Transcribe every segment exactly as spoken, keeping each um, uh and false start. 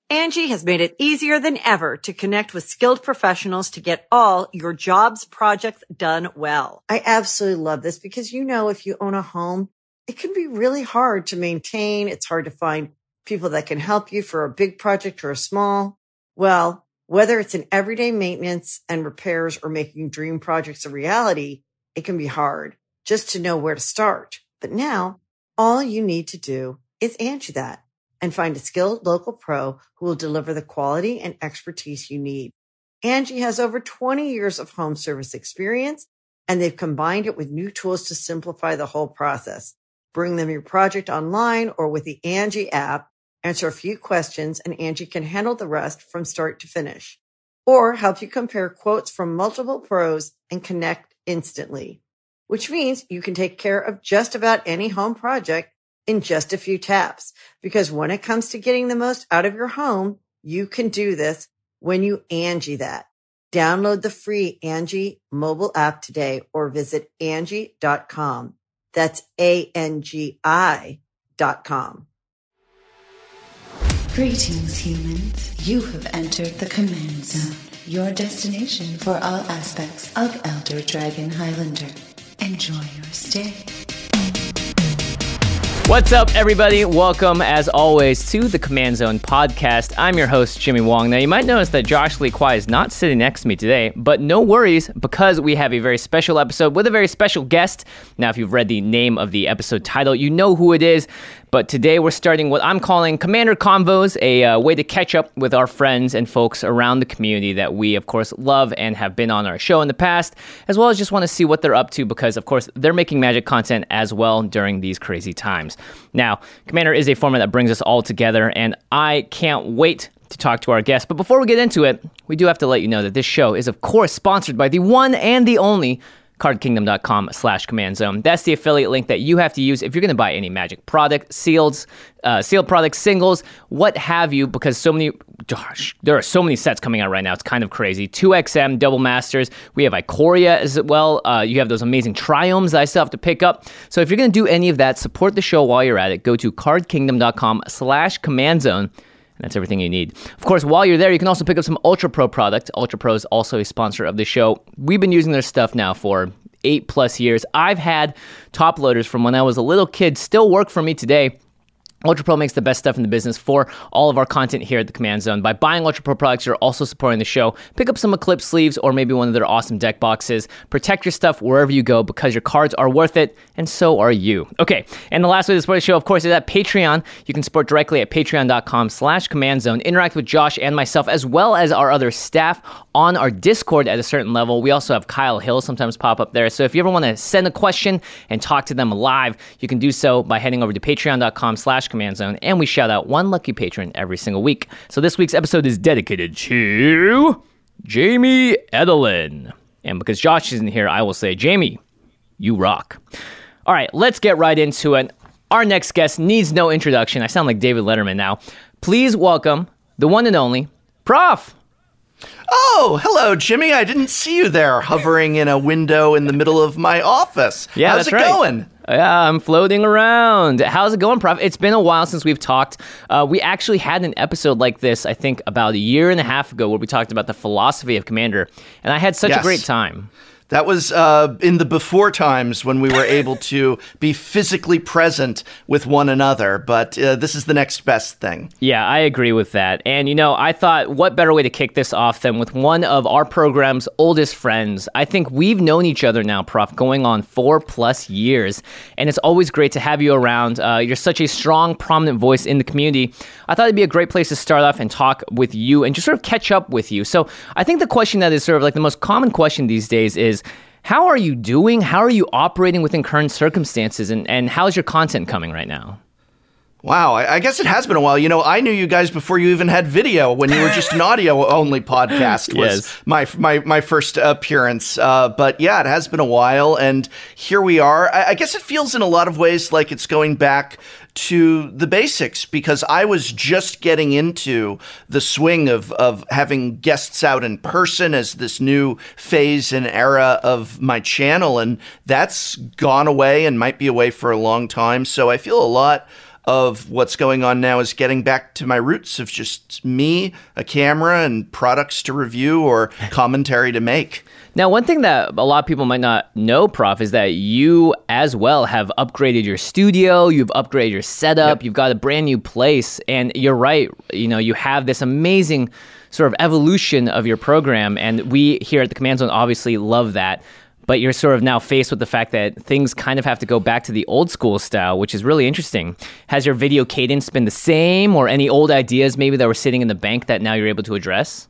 Angie has made it easier than ever to connect with skilled professionals to get all your jobs projects done well. I absolutely love this because, you know, if you own a home, it can be really hard to maintain. It's hard to find people that can help you for a big project or a small. Well, whether it's in everyday maintenance and repairs or making dream projects a reality, it can be hard just to know where to start. But now all you need to do is Angie that and find a skilled local pro who will deliver the quality and expertise you need. Angie has over twenty years of home service experience, and they've combined it with new tools to simplify the whole process. Bring them your project online or with the Angie app, answer a few questions, and Angie can handle the rest from start to finish. Or help you compare quotes from multiple pros and connect instantly, which means you can take care of just about any home project in just a few taps. Because when it comes to getting the most out of your home, you can do this when you Angie that. Download the free Angie mobile app today or visit Angie dot com. That's A N G I dot com. Greetings, humans. You have entered the Command Zone, your destination for all aspects of Elder Dragon Highlander. Enjoy your stay. What's up, everybody? Welcome, as always, to the Command Zone podcast. I'm your host, Jimmy Wong. Now, you might notice that Josh Lee Kwai is not sitting next to me today, but no worries, because we have a very special episode with a very special guest. Now, if you've read the name of the episode title, you know who it is. But today we're starting what I'm calling Commander Convos, a uh, way to catch up with our friends and folks around the community that we, of course, love and have been on our show in the past, as well as just want to see what they're up to because, of course, they're making Magic content as well during these crazy times. Now, Commander is a format that brings us all together, and I can't wait to talk to our guests. But before we get into it, we do have to let you know that this show is, of course, sponsored by the one and the only cardkingdom.com slash command zone. That's the affiliate link that you have to use if you're going to buy any Magic product, sealed, uh, sealed products, singles, what have you, because so many, gosh, there are so many sets coming out right now. It's kind of crazy. two X M, Double Masters. We have Ikoria as well. Uh, you have those amazing Triomes that I still have to pick up. So if you're going to do any of that, support the show while you're at it. Go to cardkingdom.com slash command zone. That's everything you need. Of course, while you're there, you can also pick up some Ultra Pro product. Ultra Pro is also a sponsor of the show. We've been using their stuff now for eight plus years. I've had top loaders from when I was a little kid still work for me today. Ultra Pro makes the best stuff in the business for all of our content here at the Command Zone. By buying Ultra Pro products, you're also supporting the show. Pick up some Eclipse sleeves or maybe one of their awesome deck boxes. Protect your stuff wherever you go because your cards are worth it, and so are you. Okay, and the last way to support the show, of course, is at Patreon. You can support directly at patreon.com slash command zone. Interact with Josh and myself, as well as our other staff on our Discord at a certain level. We also have Kyle Hill sometimes pop up there. So if you ever want to send a question and talk to them live, you can do so by heading over to patreon.com slash command zone, and we shout out one lucky patron every single week. So this week's episode is dedicated to Jamie Edelin. And because Josh isn't here, I will say, Jamie, you rock. All right, let's get right into it. Our next guest needs no introduction. I sound like David Letterman now. Please welcome the one and only Prof. Oh, hello, Jimmy. I didn't see you there hovering in a window in the middle of my office. Yeah, How's that's it right. going? Yeah, I'm floating around. How's it going, Prof? It's been a while since we've talked. Uh, we actually had an episode like this, I think, about a year and a half ago where we talked about the philosophy of Commander, and I had such Yes. a great time. That was uh, in the before times when we were able to be physically present with one another, but uh, this is the next best thing. Yeah, I agree with that. And, you know, I thought, what better way to kick this off than with one of our program's oldest friends. I think we've known each other now, Prof, going on four plus years, and it's always great to have you around. Uh, you're such a strong, prominent voice in the community. I thought it'd be a great place to start off and talk with you and just sort of catch up with you. So I think the question that is sort of like the most common question these days is, how are you doing? How are you operating within current circumstances? And, and how's your content coming right now? Wow, I, I guess it has been a while. You know, I knew you guys before you even had video, when you were just an audio-only podcast was Yes. my, my my first appearance. Uh, but yeah, it has been a while, and here we are. I, I guess it feels in a lot of ways like it's going back to the basics, because I was just getting into the swing of, of having guests out in person as this new phase and era of my channel, and that's gone away and might be away for a long time. So I feel a lot of what's going on now is getting back to my roots of just me, a camera, and products to review or commentary to make. Now, one thing that a lot of people might not know, Prof, is that you as well have upgraded your studio, you've upgraded your setup, yep. You've got a brand new place, and you're right, you know, you have this amazing sort of evolution of your program, and we here at the Command Zone obviously love that. But you're sort of now faced with the fact that things kind of have to go back to the old school style, which is really interesting. Has your video cadence been the same, or any old ideas maybe that were sitting in the bank that now you're able to address?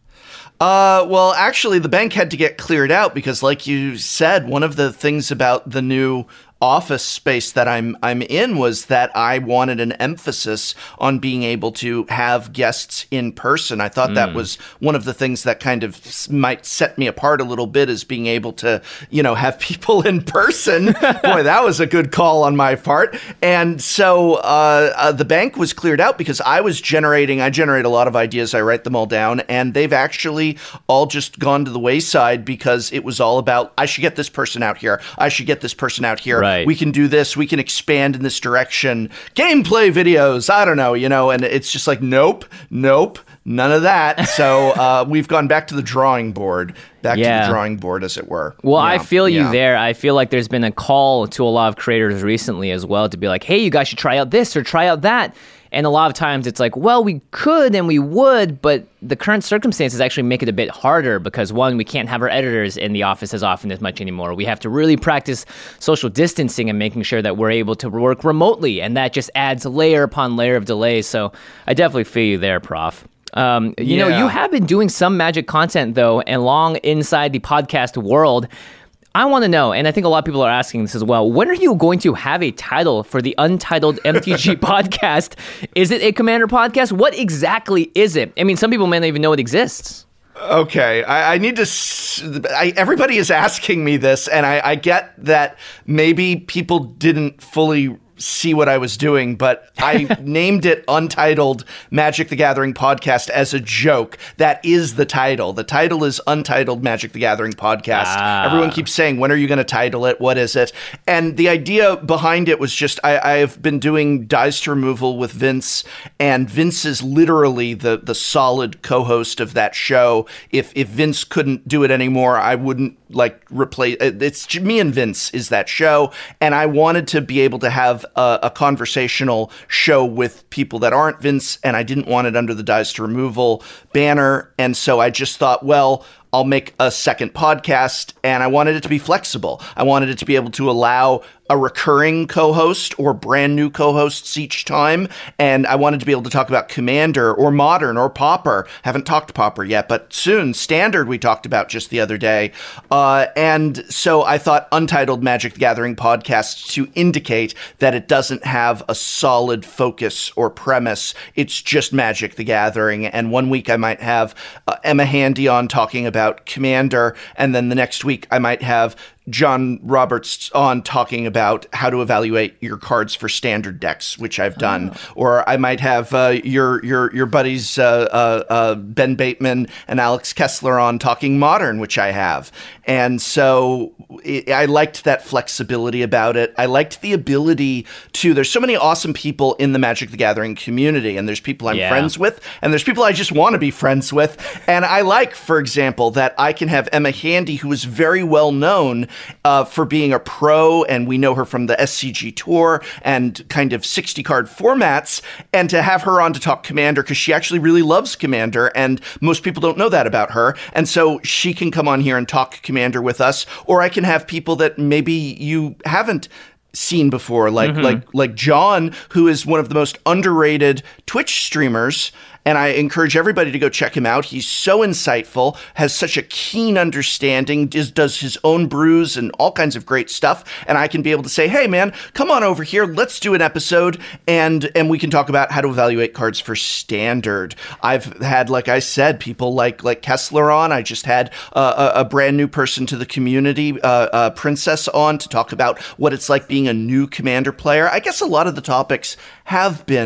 Uh, well, actually, the bank had to get cleared out because, like you said, one of the things about the new office space that I'm I'm in was that I wanted an emphasis on being able to have guests in person. I thought mm. that was one of the things that kind of might set me apart a little bit, is being able to, you know, have people in person. Boy, that was a good call on my part. And so uh, uh, the bank was cleared out because I was generating, I generate a lot of ideas. I write them all down, and they've actually all just gone to the wayside because it was all about, I should get this person out here. I should get this person out here. Right. We can do this. We can expand in this direction. Gameplay videos. I don't know, you know, and it's just like, nope, nope, none of that. So uh, we've gone back to the drawing board, back yeah. to the drawing board, as it were. Well, yeah. I feel you yeah. there. I feel like there's been a call to a lot of creators recently as well to be like, hey, you guys should try out this or try out that. And a lot of times it's like, well, we could and we would, but the current circumstances actually make it a bit harder because, one, we can't have our editors in the office as often as much anymore. We have to really practice social distancing and making sure that we're able to work remotely, and that just adds layer upon layer of delays. So I definitely feel you there, Prof. Um, you yeah. know, you have been doing some Magic content, though, and long inside the podcast world. I want to know, and I think a lot of people are asking this as well, when are you going to have a title for the Untitled M T G podcast? Is it a Commander podcast? What exactly is it? I mean, some people may not even know it exists. Okay, I, I need to. S- I, everybody is asking me this, and I, I get that maybe people didn't fully see what I was doing, but I named it Untitled Magic the Gathering Podcast as a joke. That is the title. The title is Untitled Magic the Gathering Podcast. Ah. Everyone keeps saying, when are you going to title it? What is it? And the idea behind it was just, I, I've been doing Dice Removal with Vince, and Vince is literally the, the solid co-host of that show. If, if Vince couldn't do it anymore, I wouldn't like replace, it's me and Vince is that show. And I wanted to be able to have A, a conversational show with people that aren't Vince, and I didn't want it under the Dice to Removal banner. And so I just thought, well, I'll make a second podcast, and I wanted it to be flexible. I wanted it to be able to allow a recurring co-host or brand new co-hosts each time. And I wanted to be able to talk about Commander or Modern or Pauper. Haven't talked Pauper yet, but soon. Standard we talked about just the other day. Uh, and so I thought Untitled Magic the Gathering Podcast to indicate that it doesn't have a solid focus or premise. It's just Magic the Gathering. And one week I might have uh, Emma Handy on talking about Commander, and then the next week I might have John Roberts on talking about how to evaluate your cards for standard decks, which I've done. Oh. Or I might have uh, your your your buddies uh, uh, uh, Ben Bateman and Alex Kessler on talking Modern, which I have. And so it, I liked that flexibility about it. I liked the ability to, there's so many awesome people in the Magic the Gathering community, and there's people I'm yeah. friends with, and there's people I just want to be friends with. And I like, for example, that I can have Emma Handy, who is very well known Uh, for being a pro, and we know her from the S C G Tour and kind of sixty card formats, and to have her on to talk Commander, because she actually really loves Commander, and most people don't know that about her. And so she can come on here and talk Commander with us, or I can have people that maybe you haven't seen before, like mm-hmm. like like John, who is one of the most underrated Twitch streamers. And I encourage everybody to go check him out. He's so insightful, has such a keen understanding, does, does his own brews and all kinds of great stuff. And I can be able to say, hey, man, come on over here. Let's do an episode. And and we can talk about how to evaluate cards for Standard. I've had, like I said, people like like Kessler on. I just had uh, a, a brand new person to the community, uh, uh, Princess, on to talk about what it's like being a new Commander player. I guess a lot of the topics have been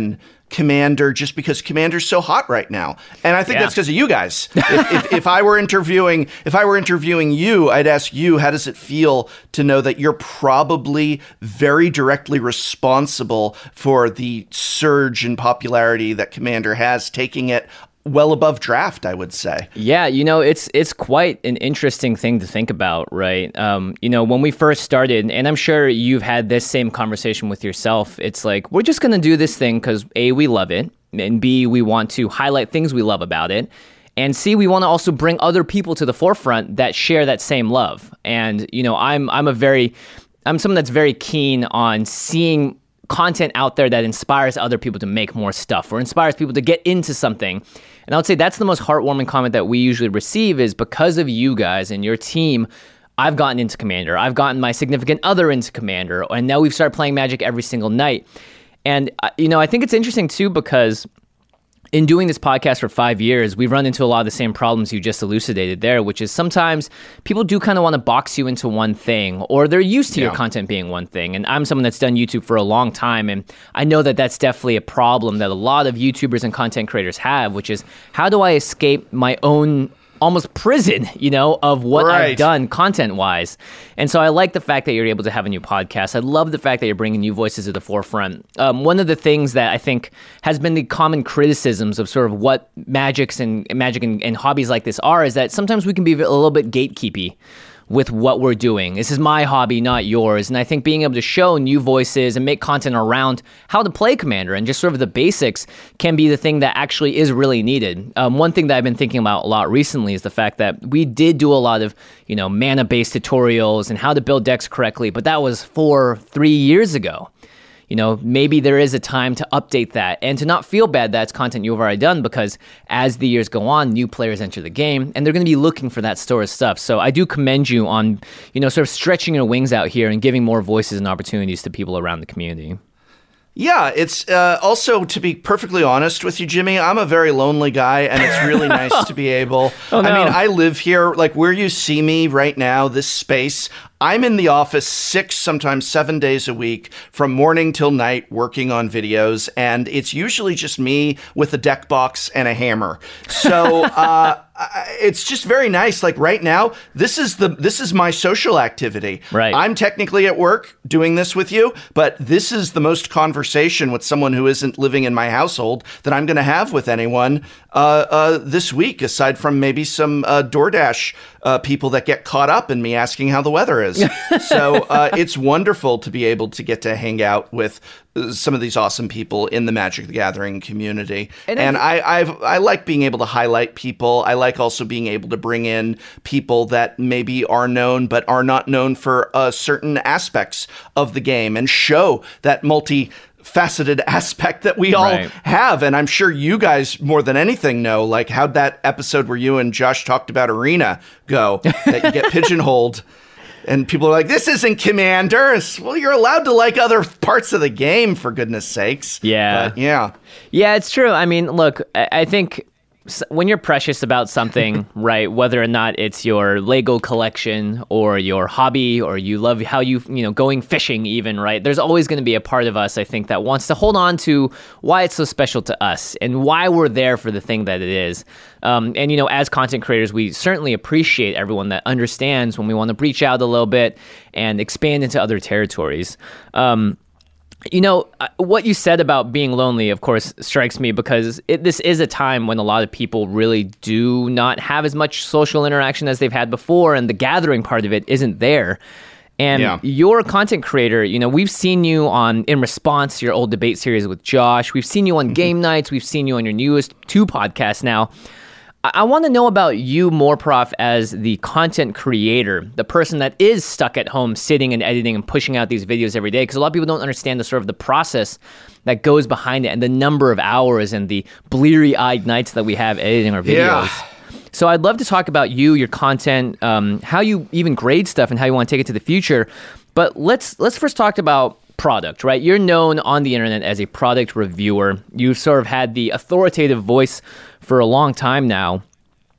Commander just because Commander's so hot right now. And I think Yeah. that's because of you guys. if, if, if I were interviewing, if I were interviewing you, I'd ask you, how does it feel to know that you're probably very directly responsible for the surge in popularity that Commander has, taking it well above draft, I would say. Yeah, you know, it's it's quite an interesting thing to think about, right? Um, you know, when we first started, and I'm sure you've had this same conversation with yourself, it's like, we're just going to do this thing because A, we love it, and B, we want to highlight things we love about it, and C, we want to also bring other people to the forefront that share that same love. And, you know, I'm I'm a very, I'm someone that's very keen on seeing content out there that inspires other people to make more stuff or inspires people to get into something. And I would say that's the most heartwarming comment that we usually receive is because of you guys and your team, I've gotten into Commander. I've gotten my significant other into Commander. And now we've started playing Magic every single night. And, uh, you know, I think it's interesting too because in doing this podcast for five years, we've run into a lot of the same problems you just elucidated there, which is sometimes people do kind of want to box you into one thing, or they're used to yeah. your content being one thing. And I'm someone that's done YouTube for a long time, and I know that that's definitely a problem that a lot of YouTubers and content creators have, which is, how do I escape my own almost prison, you know, of what right. I've done content-wise. And so I like the fact that you're able to have a new podcast. I love the fact that you're bringing new voices to the forefront. Um, one of the things that I think has been the common criticisms of sort of what magics and magic and, and hobbies like this are is that sometimes we can be a little bit gatekeepy with what we're doing. This is my hobby, not yours. And I think being able to show new voices and make content around how to play Commander and just sort of the basics can be the thing that actually is really needed. Um, one thing that I've been thinking about a lot recently is the fact that we did do a lot of, you know, mana-based tutorials and how to build decks correctly, but that was four, three years ago. You know, maybe there is a time to update that and to not feel bad that's content you've already done, because as the years go on, new players enter the game and they're going to be looking for that sort of stuff. So I do commend you on, you know, sort of stretching your wings out here and giving more voices and opportunities to people around the community. Yeah, it's uh, also, to be perfectly honest with you, Jimmy, I'm a very lonely guy, and it's really nice to be able. Oh, no. I mean, I live here, like where you see me right now, this space. I'm in the office six, sometimes seven days a week, from morning till night, working on videos, and it's usually just me with a deck box and a hammer. So uh, it's just very nice. Like right now, this is the this is my social activity. Right. I'm technically at work doing this with you, but this is the most conversation with someone who isn't living in my household that I'm going to have with anyone uh, uh, this week, aside from maybe some uh, DoorDash uh, people that get caught up in me asking how the weather is. So uh, it's wonderful to be able to get to hang out with uh, some of these awesome people in the Magic the Gathering community. And, and I, I've, I like being able to highlight people. I like also being able to bring in people that maybe are known but are not known for uh, certain aspects of the game and show that multi faceted aspect that we all Right. have. And I'm sure you guys more than anything know, like, how'd that episode where you and Josh talked about Arena go, that you get pigeonholed and people are like, this isn't Commander. It's, well, you're allowed to like other parts of the game, for goodness sakes. Yeah. But, yeah. Yeah, it's true. I mean, look, I, I think s- when you're precious about something, right, whether or not it's your Lego collection or your hobby or you love how you, you know, going fishing even, right, there's always going to be a part of us, I think, that wants to hold on to why it's so special to us and why we're there for the thing that it is. Um, and, you know, as content creators, we certainly appreciate everyone that understands when we want to reach out a little bit and expand into other territories. Um, You know, what you said about being lonely, of course, strikes me because it, this is a time when a lot of people really do not have as much social interaction as they've had before, and the gathering part of it isn't there. And Yeah. you're a content creator. You know, we've seen you on In Response to your old debate series with Josh. We've seen you on game nights. We've seen you on your newest two podcasts now. I, I want to know about you more, Prof, as the content creator, the person that is stuck at home sitting and editing and pushing out these videos every day, because a lot of people don't understand the sort of the process that goes behind it and the number of hours and the bleary-eyed nights that we have editing our videos. Yeah. So I'd love to talk about you, your content, um, how you even grade stuff and how you want to take it to the future. But let's let's first talk about product, right? You're known on the internet as a product reviewer. You've sort of had the authoritative voice for a long time now.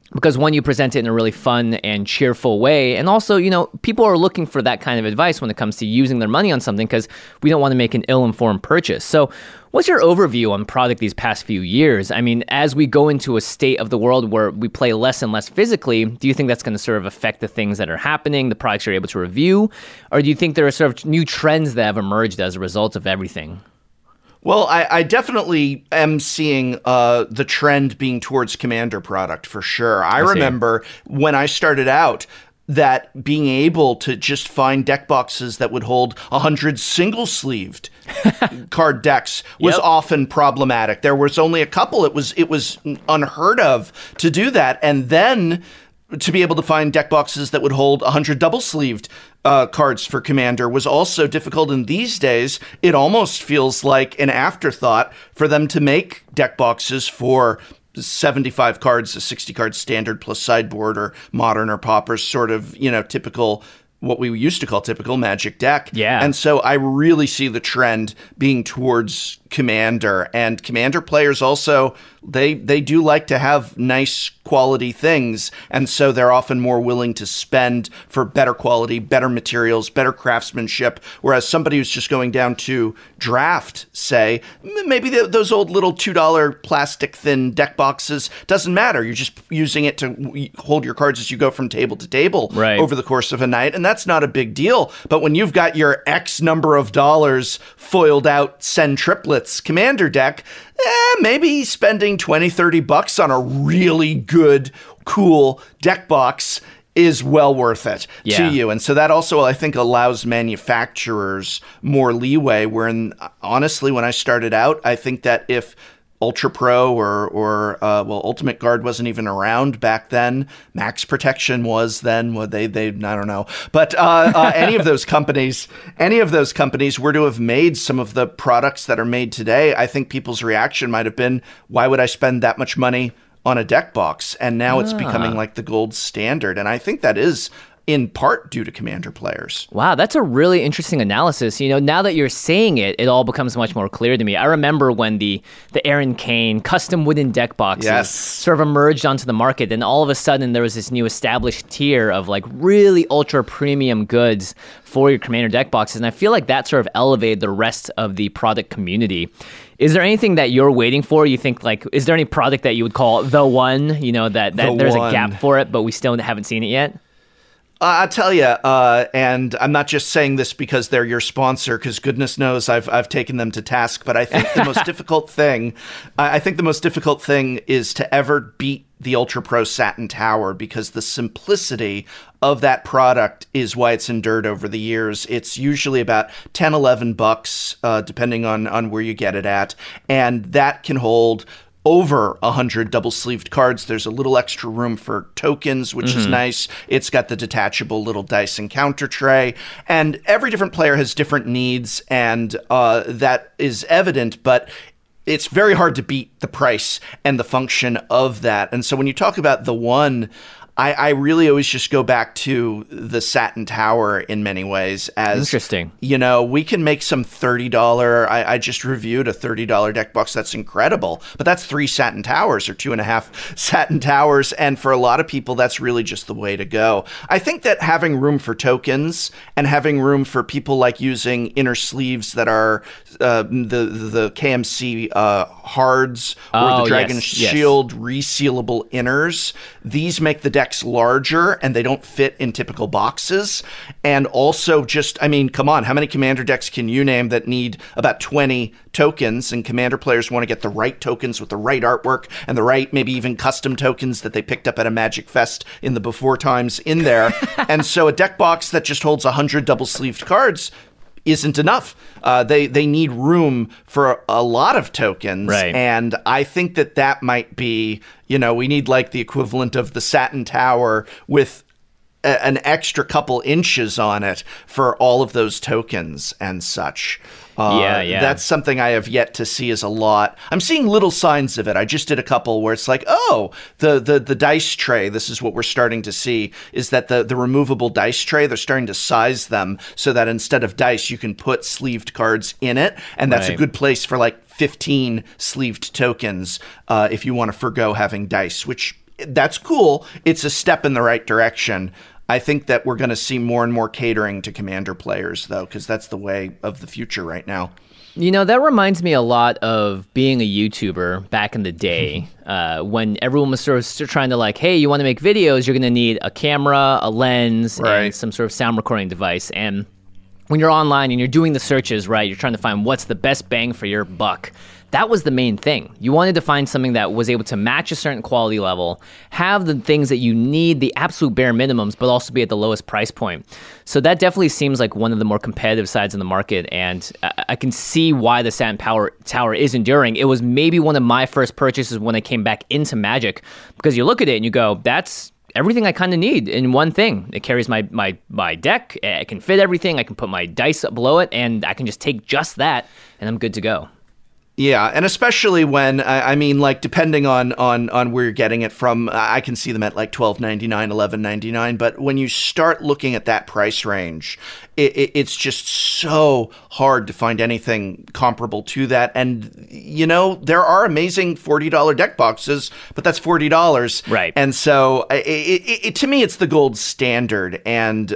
Because one, you present it in a really fun and cheerful way. And also, you know, people are looking for that kind of advice when it comes to using their money on something because we don't want to make an ill-informed purchase. So what's your overview on product these past few years? I mean, as we go into a state of the world where we play less and less physically, do you think that's going to sort of affect the things that are happening, the products you're able to review? Or do you think there are sort of new trends that have emerged as a result of everything? Well, I, I definitely am seeing uh, the trend being towards Commander product for sure. I, I remember when I started out that being able to just find deck boxes that would hold one hundred single-sleeved card decks was yep. often problematic. There was only a couple. It was it was unheard of to do that. And then to be able to find deck boxes that would hold one hundred double-sleeved uh, cards for Commander was also difficult. And these days, it almost feels like an afterthought for them to make deck boxes for seventy-five cards, a sixty card standard plus sideboard or modern or paupers, sort of, you know, typical, what we used to call typical Magic deck. Yeah. And so I really see the trend being towards Commander, and Commander players also, they they do like to have nice quality things, and so they're often more willing to spend for better quality, better materials, better craftsmanship, whereas somebody who's just going down to draft, say, maybe the, those old little two dollar plastic thin deck boxes, doesn't matter. You're just using it to hold your cards as you go from table to table right. over the course of a night, and that's not a big deal. But when you've got your X number of dollars foiled out Send Triplets Commander deck, eh, maybe spending twenty, thirty bucks on a really good, cool deck box is well worth it yeah. to you. And so that also, I think, allows manufacturers more leeway, wherein, honestly, when I started out, I think that if Ultra Pro or, or uh, well, Ultimate Guard wasn't even around back then. Max Protection was then. Well, they, they, I don't know. But uh, uh, any of those companies, any of those companies were to have made some of the products that are made today, I think people's reaction might have been, why would I spend that much money on a deck box? And now ah. it's becoming like the gold standard. And I think that is in part due to Commander players. Wow, that's a really interesting analysis. You know, now that you're saying it, it all becomes much more clear to me. I remember when the the Aaron Kane custom wooden deck boxes yes. sort of emerged onto the market, and all of a sudden there was this new established tier of like really ultra premium goods for your Commander deck boxes, and I feel like that sort of elevated the rest of the product community. Is there anything that you're waiting for? You think, like, is there any product that you would call the one, you know, that, that the there's one. a gap for it, but we still haven't seen it yet? Uh, I'll tell you, uh, and I'm not just saying this because they're your sponsor, because goodness knows I've I've taken them to task. But I think the most difficult thing, I think the most difficult thing is to ever beat the Ultra Pro Satin Tower, because the simplicity of that product is why it's endured over the years. It's usually about ten, eleven bucks, uh, depending on on where you get it at, and that can hold over one hundred double-sleeved cards. There's a little extra room for tokens, which mm-hmm. is nice. It's got the detachable little dice and counter tray. And every different player has different needs, and uh, that is evident, but it's very hard to beat the price and the function of that. And so when you talk about the one, I, I really always just go back to the Satin Tower in many ways. As interesting. You know, we can make some thirty dollars. I, I just reviewed a thirty dollars deck box. That's incredible. But that's three Satin Towers or two and a half Satin Towers. And for a lot of people, that's really just the way to go. I think that having room for tokens and having room for people like using inner sleeves that are uh, the, the K M C uh, hards or oh, the Dragon yes, Shield yes. resealable inners, these make the deck larger and they don't fit in typical boxes. And also just, I mean, come on, how many Commander decks can you name that need about twenty tokens? And Commander players want to get the right tokens with the right artwork and the right, maybe even custom tokens that they picked up at a Magic Fest in the before times in there. And so a deck box that just holds one hundred double-sleeved cards isn't enough. Uh, they they need room for a lot of tokens. Right. And I think that that might be, you know, we need like the equivalent of the Satin Tower with a, an extra couple inches on it for all of those tokens and such. Uh, yeah, yeah. That's something I have yet to see as a lot. I'm seeing little signs of it. I just did a couple where it's like, oh, the the the dice tray, this is what we're starting to see, is that the, the removable dice tray, they're starting to size them so that instead of dice, you can put sleeved cards in it. And that's right. a good place for like fifteen sleeved tokens uh, if you want to forgo having dice, which that's cool. It's a step in the right direction. I think that we're going to see more and more catering to Commander players, though, because that's the way of the future right now. You know, that reminds me a lot of being a YouTuber back in the day, uh, when everyone was sort of still trying to like, hey, you want to make videos, you're going to need a camera, a lens, right. and some sort of sound recording device. And when you're online and you're doing the searches, right, you're trying to find what's the best bang for your buck. That was the main thing. You wanted to find something that was able to match a certain quality level, have the things that you need, the absolute bare minimums, but also be at the lowest price point. So that definitely seems like one of the more competitive sides in the market, and I, I can see why the Saturn Power Tower is enduring. It was maybe one of my first purchases when I came back into Magic, because you look at it and you go, that's everything I kind of need in one thing. It carries my, my, my deck, it can fit everything, I can put my dice below it, and I can just take just that, and I'm good to go. Yeah, and especially when, I mean, like, depending on, on, on where you're getting it from, I can see them at like twelve ninety-nine, eleven ninety-nine, but when you start looking at that price range, it, it, it's just so hard to find anything comparable to that. And, you know, there are amazing forty dollars deck boxes, but that's forty dollars. Right. And so, it, it, it, to me, it's the gold standard, and uh,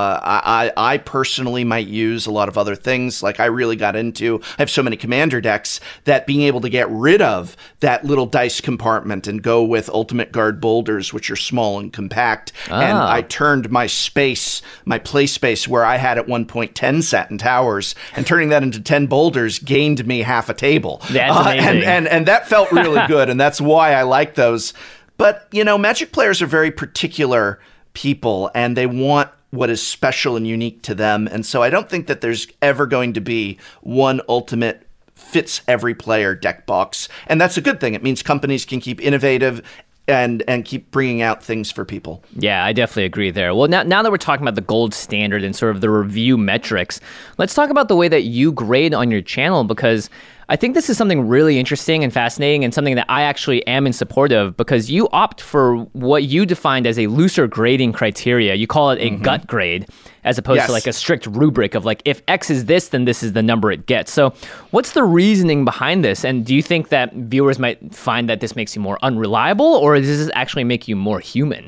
I, I personally might use a lot of other things. Like, I really got into, I have so many Commander decks, that being able to get rid of that little dice compartment and go with Ultimate Guard boulders, which are small and compact. Ah. And I turned my space, my play space, where I had at one point ten Satin Towers, and turning that into ten boulders gained me half a table. That's uh, amazing. and, and, and that felt really good, and that's why I like those. But, you know, Magic players are very particular people, and they want what is special and unique to them. And so I don't think that there's ever going to be one ultimate fits every player deck box, and that's a good thing. It means companies can keep innovative and and keep bringing out things for people. Yeah, I definitely agree there. Well, now, now that we're talking about the gold standard and sort of the review metrics, let's talk about the way that you grade on your channel, because I think this is something really interesting and fascinating, and something that I actually am in support of, because you opt for what you defined as a looser grading criteria. You call it a mm-hmm. gut grade, as opposed yes. to like a strict rubric of like, if X is this, then this is the number it gets. So what's the reasoning behind this? And do you think that viewers might find that this makes you more unreliable, or does this actually make you more human?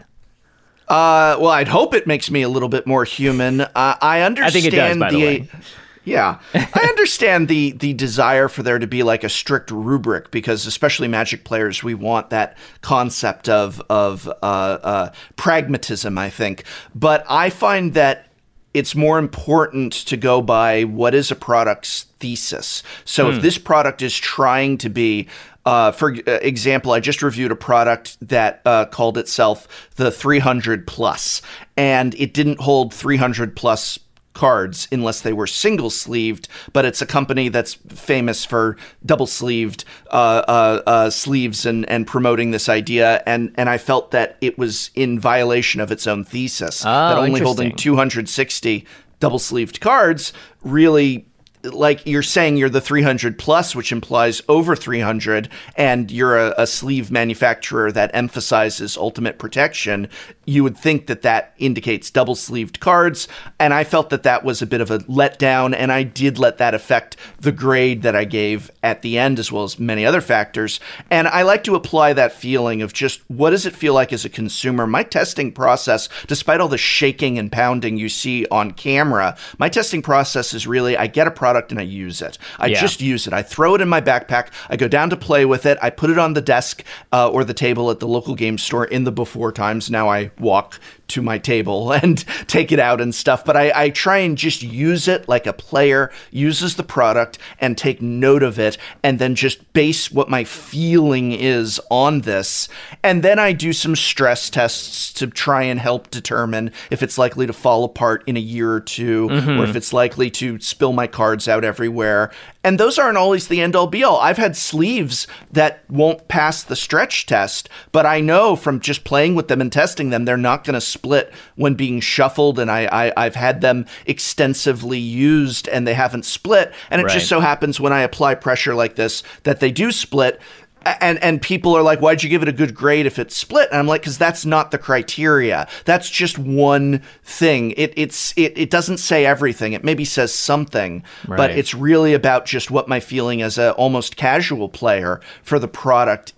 Uh, well, I'd hope it makes me a little bit more human. Uh, I understand I think it does, by the, the way. Yeah, I understand the the desire for there to be like a strict rubric, because especially Magic players, we want that concept of of uh, uh, pragmatism, I think. But I find that it's more important to go by what is a product's thesis. So hmm. if this product is trying to be, Uh, for example, I just reviewed a product that uh, called itself the three hundred plus, and it didn't hold three hundred plus cards unless they were single sleeved, but it's a company that's famous for double sleeved uh, uh, uh, sleeves and, and promoting this idea. And, and I felt that it was in violation of its own thesis, oh, that only holding two hundred sixty double sleeved cards really, like you're saying you're the three hundred plus, which implies over three hundred, and you're a, a sleeve manufacturer that emphasizes ultimate protection, you would think that that indicates double sleeved cards. And I felt that that was a bit of a letdown, and I did let that affect the grade that I gave at the end, as well as many other factors. And I like to apply that feeling of just, what does it feel like as a consumer? My testing process, despite all the shaking and pounding you see on camera, my testing process is really, I get a product and I use it. I yeah. just use it. I throw it in my backpack. I go down to play with it. I put it on the desk uh, or the table at the local game store in the before times. Now I walk to my table and take it out and stuff. But I, I try and just use it like a player uses the product and take note of it, and then just base what my feeling is on this. And then I do some stress tests to try and help determine if it's likely to fall apart in a year or two, mm-hmm. or if it's likely to spill my cards out everywhere. And those aren't always the end-all be-all. I've had sleeves that won't pass the stretch test, but I know from just playing with them and testing them, they're not going to split when being shuffled, and I, I, I've had them extensively used and they haven't split. And it right. just so happens when I apply pressure like this that they do split. And and people are like, why'd you give it a good grade if it's split? And I'm like, because that's not the criteria. That's just one thing. It it's it it doesn't say everything. It maybe says something, right. but it's really about just what my feeling as a almost casual player for the product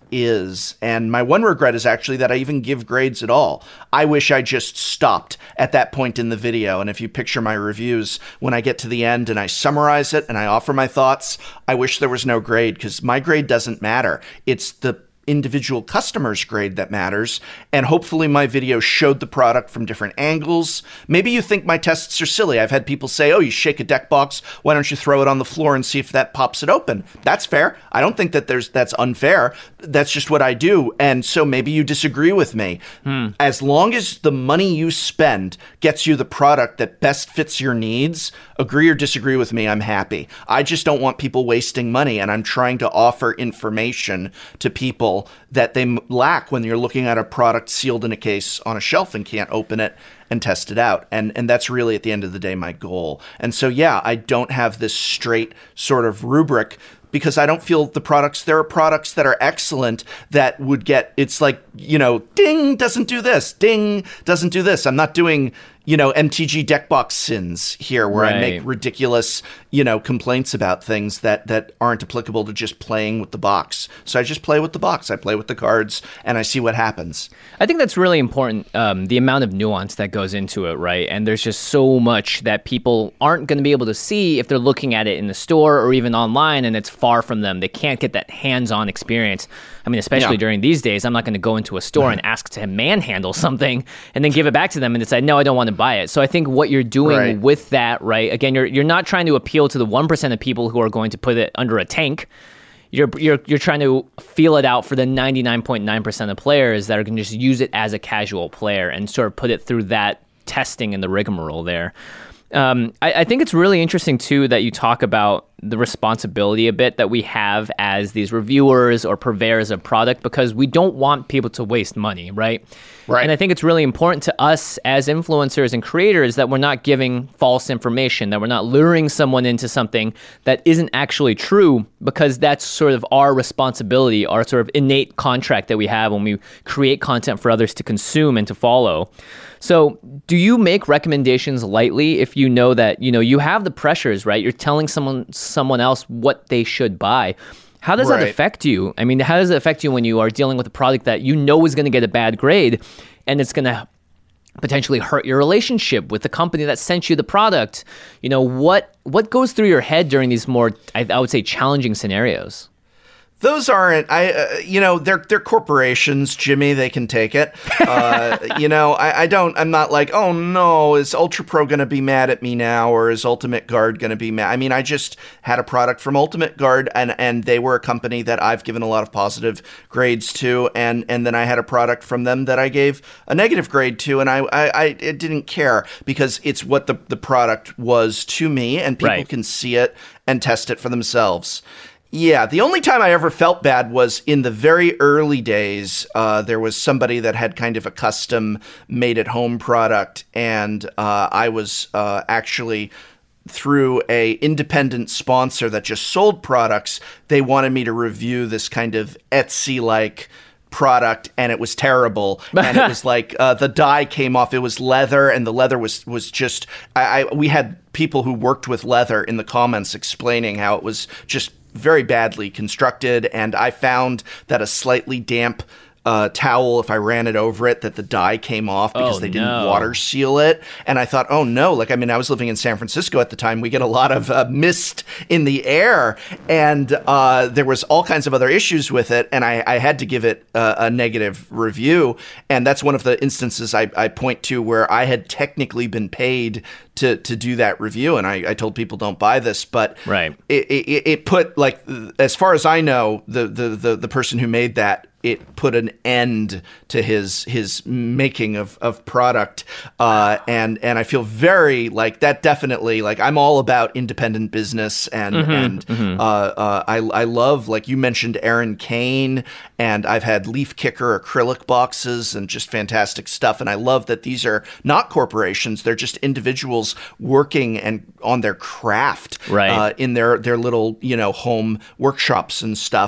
is. And my one regret is actually that I even give grades at all. I wish I just stopped at that point in the video. And if you picture my reviews, when I get to the end and I summarize it and I offer my thoughts, I wish there was no grade, because my grade doesn't matter. It's the individual customer's grade that matters. And hopefully my video showed the product from different angles. Maybe you think my tests are silly. I've had people say, oh, you shake a deck box, why don't you throw it on the floor and see if that pops it open? That's fair. I don't think that there's that's unfair. That's just what I do. And so maybe you disagree with me. Hmm. As long as the money you spend gets you the product that best fits your needs, agree or disagree with me, I'm happy. I just don't want people wasting money, and I'm trying to offer information to people that they lack when you're looking at a product sealed in a case on a shelf and can't open it and test it out. And and that's really, at the end of the day, my goal. And so, yeah, I don't have this straight sort of rubric, because I don't feel the products, there are products that are excellent that would get, it's like, you know, ding, doesn't do this, ding, doesn't do this. I'm not doing, you know, M T G deck box sins here, where right. I make ridiculous, you know, complaints about things that, that aren't applicable to just playing with the box. So I just play with the box. I play with the cards and I see what happens. I think that's really important, um, the amount of nuance that goes into it, right? And there's just so much that people aren't going to be able to see if they're looking at it in the store or even online, and it's far from them. They can't get that hands-on experience. I mean, especially yeah. during these days, I'm not going to go into a store and ask to manhandle something and then give it back to them and decide, no, I don't want to buy it. So I think what you're doing right. with that, right? Again, you're you're not trying to appeal to the one percent of people who are going to put it under a tank. You're you're you're trying to feel it out for the ninety-nine point nine percent of players that are going to just use it as a casual player and sort of put it through that testing and the rigmarole there. Um, I, I think it's really interesting, too, that you talk about the responsibility a bit that we have as these reviewers or purveyors of product, because we don't want people to waste money, right? Right. And I think it's really important to us as influencers and creators that we're not giving false information, that we're not luring someone into something that isn't actually true, because that's sort of our responsibility, our sort of innate contract that we have when we create content for others to consume and to follow. So do you make recommendations lightly if you know that, you know, you have the pressures, right? You're telling someone someone else what they should buy. How does right. that affect you? I mean, how does it affect you when you are dealing with a product that you know is going to get a bad grade, and it's going to potentially hurt your relationship with the company that sent you the product? You know, what what goes through your head during these more, I, I would say, challenging scenarios? Those aren't, I, uh, you know, they're they're corporations, Jimmy. They can take it. Uh, you know, I, I don't. I'm not like, oh no, is Ultra Pro going to be mad at me now, or is Ultimate Guard going to be mad? I mean, I just had a product from Ultimate Guard, and and they were a company that I've given a lot of positive grades to, and and then I had a product from them that I gave a negative grade to, and I I, I didn't care, because it's what the the product was to me, and people right. can see it and test it for themselves. Yeah, the only time I ever felt bad was in the very early days. Uh, there was somebody that had kind of a custom made-at-home product, and uh, I was uh, actually, through a independent sponsor that just sold products, they wanted me to review this kind of Etsy-like product, and it was terrible. And it was like uh, the dye came off. It was leather, and the leather was was just. I, I we had people who worked with leather in the comments explaining how it was just very badly constructed, and I found that a slightly damp uh, towel, if I ran it over it, that the dye came off because oh, they didn't no. water seal it. And I thought, oh no, like, I mean, I was living in San Francisco at the time. We get a lot of uh, mist in the air, and uh, there was all kinds of other issues with it, and I, I had to give it uh, a negative review. And that's one of the instances I, I point to where I had technically been paid to to do that review, and I, I told people don't buy this, but right. it, it it put, like, as far as I know, the the the, the person who made that, it put an end to his his making of, of product, uh, and and I feel very like that. Definitely, like, I'm all about independent business, and mm-hmm, and mm-hmm. Uh, uh, I I love, like you mentioned, Aaron Kane, and I've had Leaf Kicker acrylic boxes and just fantastic stuff, and I love that these are not corporations; they're just individuals working and on their craft, right. uh, in their their little, you know, home workshops and stuff.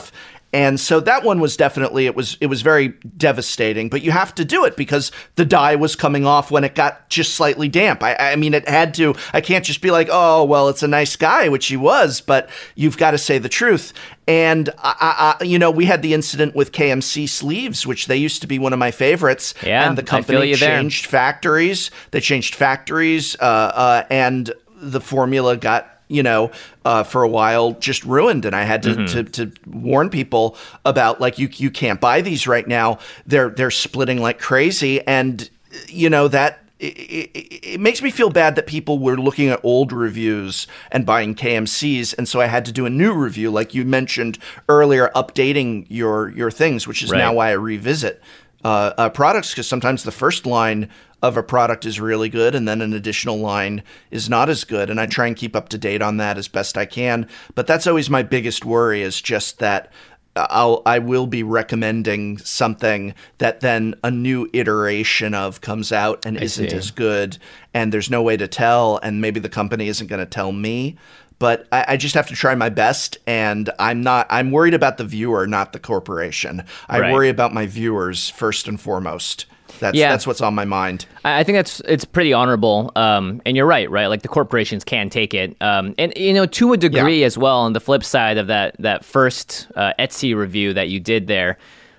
And so that one was definitely, it was it was very devastating, but you have to do it because the die was coming off when it got just slightly damp. I, I mean, it had to, I can't just be like, oh, well, it's a nice guy, which he was, but you've got to say the truth. And, I, I, you know, we had the incident with K M C sleeves, which they used to be one of my favorites. Yeah, and the company changed there. factories. They changed factories, uh, uh, and the formula got, you know, uh, for a while just ruined. And I had to, mm-hmm. to, to warn people about, like, you you can't buy these right now. They're they're splitting like crazy. And, you know, that it, it, it makes me feel bad that people were looking at old reviews and buying K M Cs. And so I had to do a new review, like you mentioned earlier, updating your, your things, which is right. now why I revisit uh, uh, products, because sometimes the first line of a product is really good and then an additional line is not as good. And I try and keep up to date on that as best I can. But that's always my biggest worry, is just that I'll, I will be recommending something that then a new iteration of comes out and I isn't see. as good. And there's no way to tell. And maybe the company isn't going to tell me. But I, I just have to try my best, and I'm not. I'm worried about the viewer, not the corporation. I right. worry about my viewers first and foremost. That's yeah. that's what's on my mind. I think that's it's pretty honorable, um, and you're right, right? Like the corporations can take it, um, and you know, to a degree yeah. as well. On the flip side of that, that first uh, Etsy review that you did there,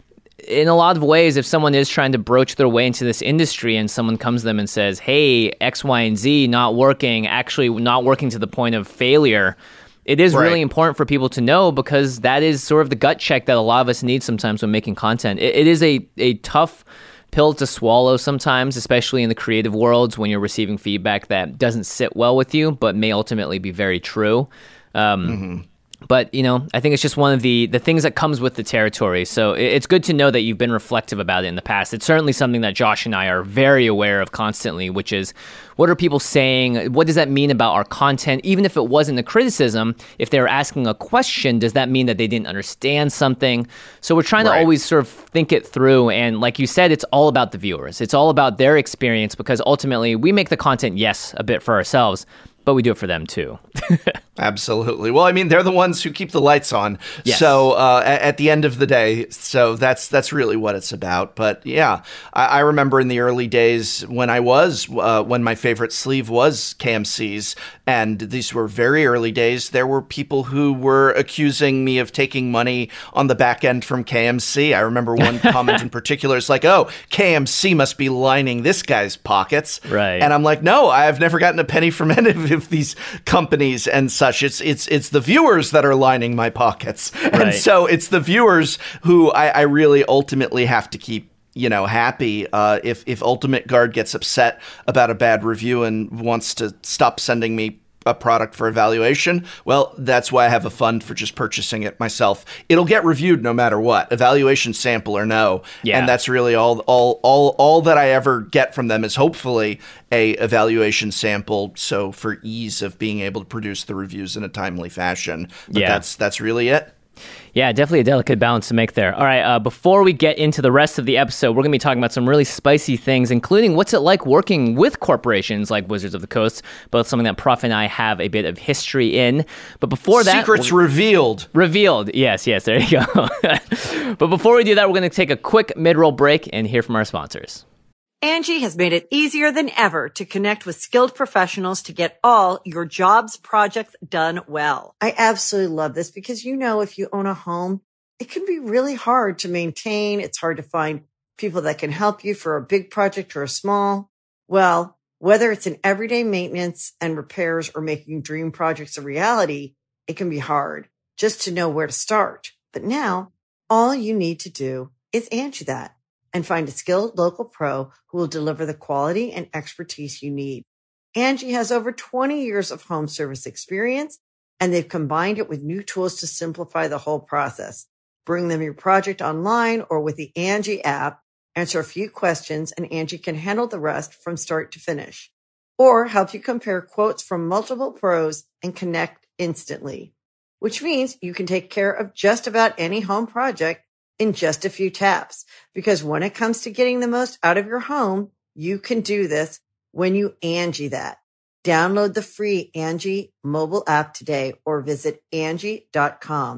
in a lot of ways, if someone is trying to broach their way into this industry and someone comes to them and says, "Hey, X, Y, and Z not working," actually not working to the point of failure. It is right. really important for people to know, because that is sort of the gut check that a lot of us need sometimes when making content. It, it is a a tough pill to swallow sometimes, especially in the creative worlds, when you're receiving feedback that doesn't sit well with you, but may ultimately be very true. Um, mm-hmm. But, you know, I think it's just one of the, the things that comes with the territory. So it's good to know that you've been reflective about it in the past. It's certainly something that Josh and I are very aware of constantly, which is, what are people saying? What does that mean about our content? Even if it wasn't a criticism, if they were asking a question, does that mean that they didn't understand something? So we're trying right. to always sort of think it through. And like you said, it's all about the viewers. It's all about their experience, because ultimately we make the content, yes, a bit for ourselves, but we do it for them too. Absolutely. Well, I mean, they're the ones who keep the lights on. Yes. So uh, at, at the end of the day, so that's that's really what it's about. But yeah, I, I remember in the early days when I was, uh, when my favorite sleeve was K M C's, and these were very early days, there were people who were accusing me of taking money on the back end from K M C. I remember one comment in particular is like, oh, K M C must be lining this guy's pockets. Right. And I'm like, no, I've never gotten a penny from any of these companies and such. It's it's it's the viewers that are lining my pockets. Right. And so it's the viewers who I, I really ultimately have to keep, you know, happy. Uh, if, if Ultimate Guard gets upset about a bad review and wants to stop sending me a product for evaluation, well, that's why I have a fund for just purchasing it myself. It'll get reviewed no matter what, evaluation sample or no. Yeah. And that's really all, all, all, all that I ever get from them is hopefully a evaluation sample. So for ease of being able to produce the reviews in a timely fashion. But yeah. that's, that's really it. Yeah, definitely a delicate balance to make there. All right, uh, before we get into the rest of the episode, we're going to be talking about some really spicy things, including what's it like working with corporations like Wizards of the Coast, both something that Prof and I have a bit of history in. But before that... Secrets revealed. Revealed. Yes, yes, there you go. But before we do that, we're going to take a quick mid-roll break and hear from our sponsors. Angie has made it easier than ever to connect with skilled professionals to get all your jobs projects done well. I absolutely love this because, you know, if you own a home, it can be really hard to maintain. It's hard to find people that can help you for a big project or a small. Well, whether it's in everyday maintenance and repairs or making dream projects a reality, it can be hard just to know where to start. But now all you need to do is Angie that and find a skilled local pro who will deliver the quality and expertise you need. Angie has over twenty years of home service experience, and they've combined it with new tools to simplify the whole process. Bring them your project online or with the Angie app, answer a few questions, and Angie can handle the rest from start to finish. Or help you compare quotes from multiple pros and connect instantly, which means you can take care of just about any home project in just a few taps. Because when it comes to getting the most out of your home, you can do this when you Angie that. Download the free Angie mobile app today or visit Angie dot com.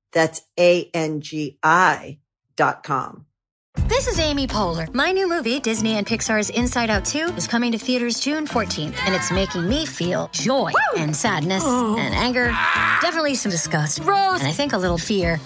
That's A N G I dot com. This is Amy Poehler. My new movie, Disney and Pixar's Inside Out two, is coming to theaters June fourteenth, and it's making me feel joy Woo! and sadness oh. and anger, definitely some disgust, Rose, and I think a little fear.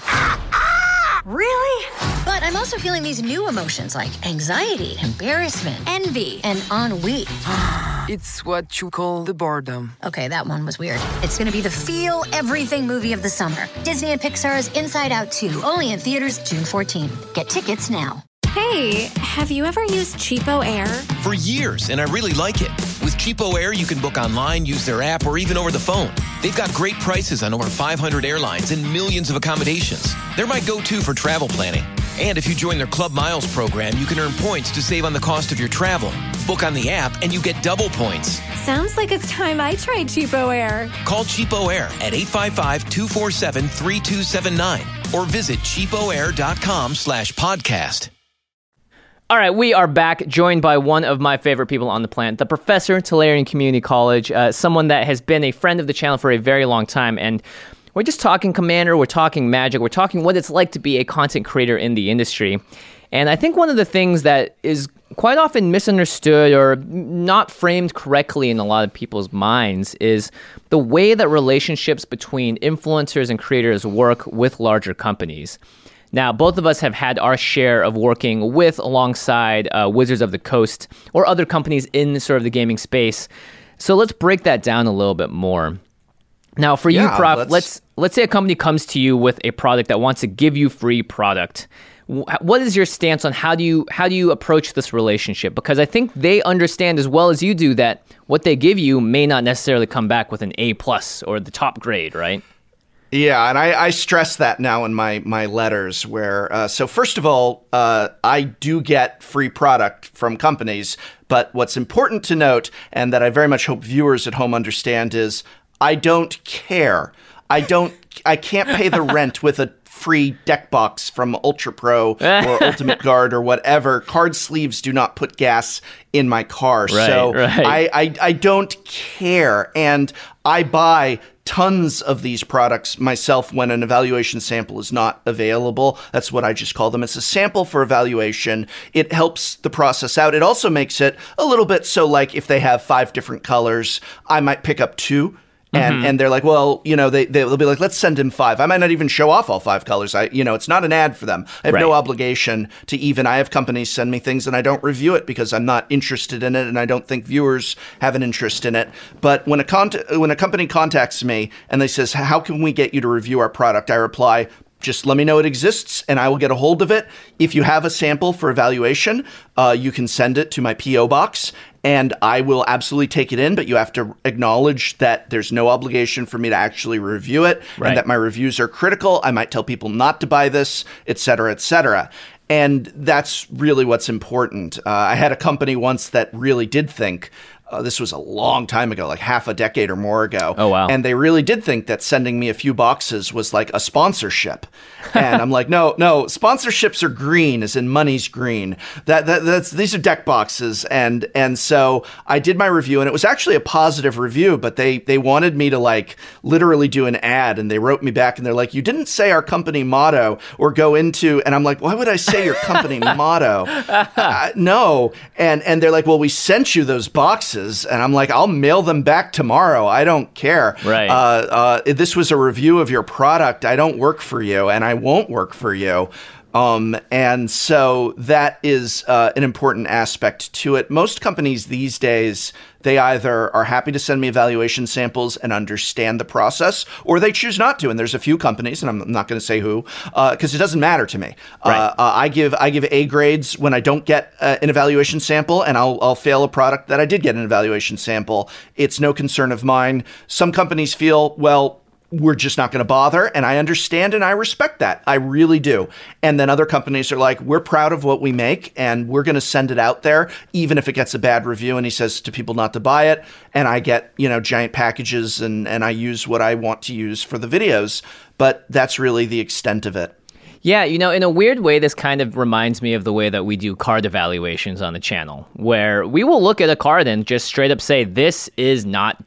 Really? But I'm also feeling these new emotions like anxiety, embarrassment, envy, and ennui. It's what you call the boredom. Okay, that one was weird. It's going to be the feel everything movie of the summer. Disney and Pixar's Inside Out two, only in theaters June fourteenth. Get tickets now. Hey, have you ever used Cheapo Air? For years, and I really like it. With Cheapo Air, you can book online, use their app, or even over the phone. They've got great prices on over five hundred airlines and millions of accommodations. They're my go-to for travel planning. And if you join their Club Miles program, you can earn points to save on the cost of your travel. Book on the app, and you get double points. Sounds like it's time I tried Cheapo Air. Call Cheapo Air at eight five five, two four seven, three two seven nine or visit cheapoair.com slash podcast. All right, we are back, joined by one of my favorite people on the planet, the professor, Tolarian Community College, uh, someone that has been a friend of the channel for a very long time. And we're just talking Commander, we're talking Magic, we're talking what it's like to be a content creator in the industry. And I think one of the things that is quite often misunderstood or not framed correctly in a lot of people's minds is the way that relationships between influencers and creators work with larger companies. Now, both of us have had our share of working with, alongside uh, Wizards of the Coast or other companies in sort of the gaming space. So let's break that down a little bit more. Now, for yeah, you, Prof, let's... let's let's say a company comes to you with a product that wants to give you free product. What is your stance on how do you how do you approach this relationship? Because I think they understand as well as you do that what they give you may not necessarily come back with an A plus or the top grade, right? Yeah, and I, I stress that now in my my letters where, uh, so first of all, uh, I do get free product from companies, but what's important to note, and that I very much hope viewers at home understand, is I don't care. I don't, I can't pay the rent with a free deck box from Ultra Pro or Ultimate Guard or whatever. Card sleeves do not put gas in my car. Right, so right. I, I, I don't care. And I buy tons of these products myself when an evaluation sample is not available. That's what I just call them. It's a sample for evaluation. It helps the process out. It also makes it a little bit so, like, if they have five different colors, I might pick up two. And mm-hmm. and they're like, well, you know, they, they'll be like, let's send him five. I might not even show off all five colors. I, you know, it's not an ad for them. I have right. no obligation to even, I have companies send me things and I don't review it because I'm not interested in it and I don't think viewers have an interest in it. But when a con- when a company contacts me and they says, how can we get you to review our product? I reply, just let me know it exists and I will get a hold of it. If you have a sample for evaluation, uh, you can send it to my P O box and I will absolutely take it in, but you have to acknowledge that there's no obligation for me to actually review it right. and that my reviews are critical. I might tell people not to buy this, et cetera, et cetera. And that's really what's important. Uh, I had a company once that really did think, Uh, this was a long time ago, like half a decade or more ago. Oh, wow. And they really did think that sending me a few boxes was like a sponsorship. And I'm like, no, no, sponsorships are green, as in money's green. That, that that's these are deck boxes. And and so I did my review, and it was actually a positive review, but they they wanted me to like literally do an ad, and they wrote me back, and they're like, you didn't say our company motto or go into, and I'm like, why would I say your company motto? Uh, no. And and they're like, well, we sent you those boxes. And I'm like, I'll mail them back tomorrow. I don't care. Right. Uh, uh, this was a review of your product. I don't work for you, and I won't work for you. Um, and so that is uh, an important aspect to it. Most companies these days, they either are happy to send me evaluation samples and understand the process, or they choose not to. And there's a few companies, and I'm not going to say who, because uh, it doesn't matter to me. Right. Uh, uh, I give I give A grades when I don't get uh, an evaluation sample, and I'll I'll fail a product that I did get an evaluation sample. It's no concern of mine. Some companies feel, well, we're just not going to bother. And I understand and I respect that. I really do. And then other companies are like, we're proud of what we make and we're going to send it out there, even if it gets a bad review. And he says to people not to buy it. And I get, you know, giant packages and, and I use what I want to use for the videos. But that's really the extent of it. Yeah, you know, in a weird way, this kind of reminds me of the way that we do card evaluations on the channel, where we will look at a card and just straight up say, this is not good.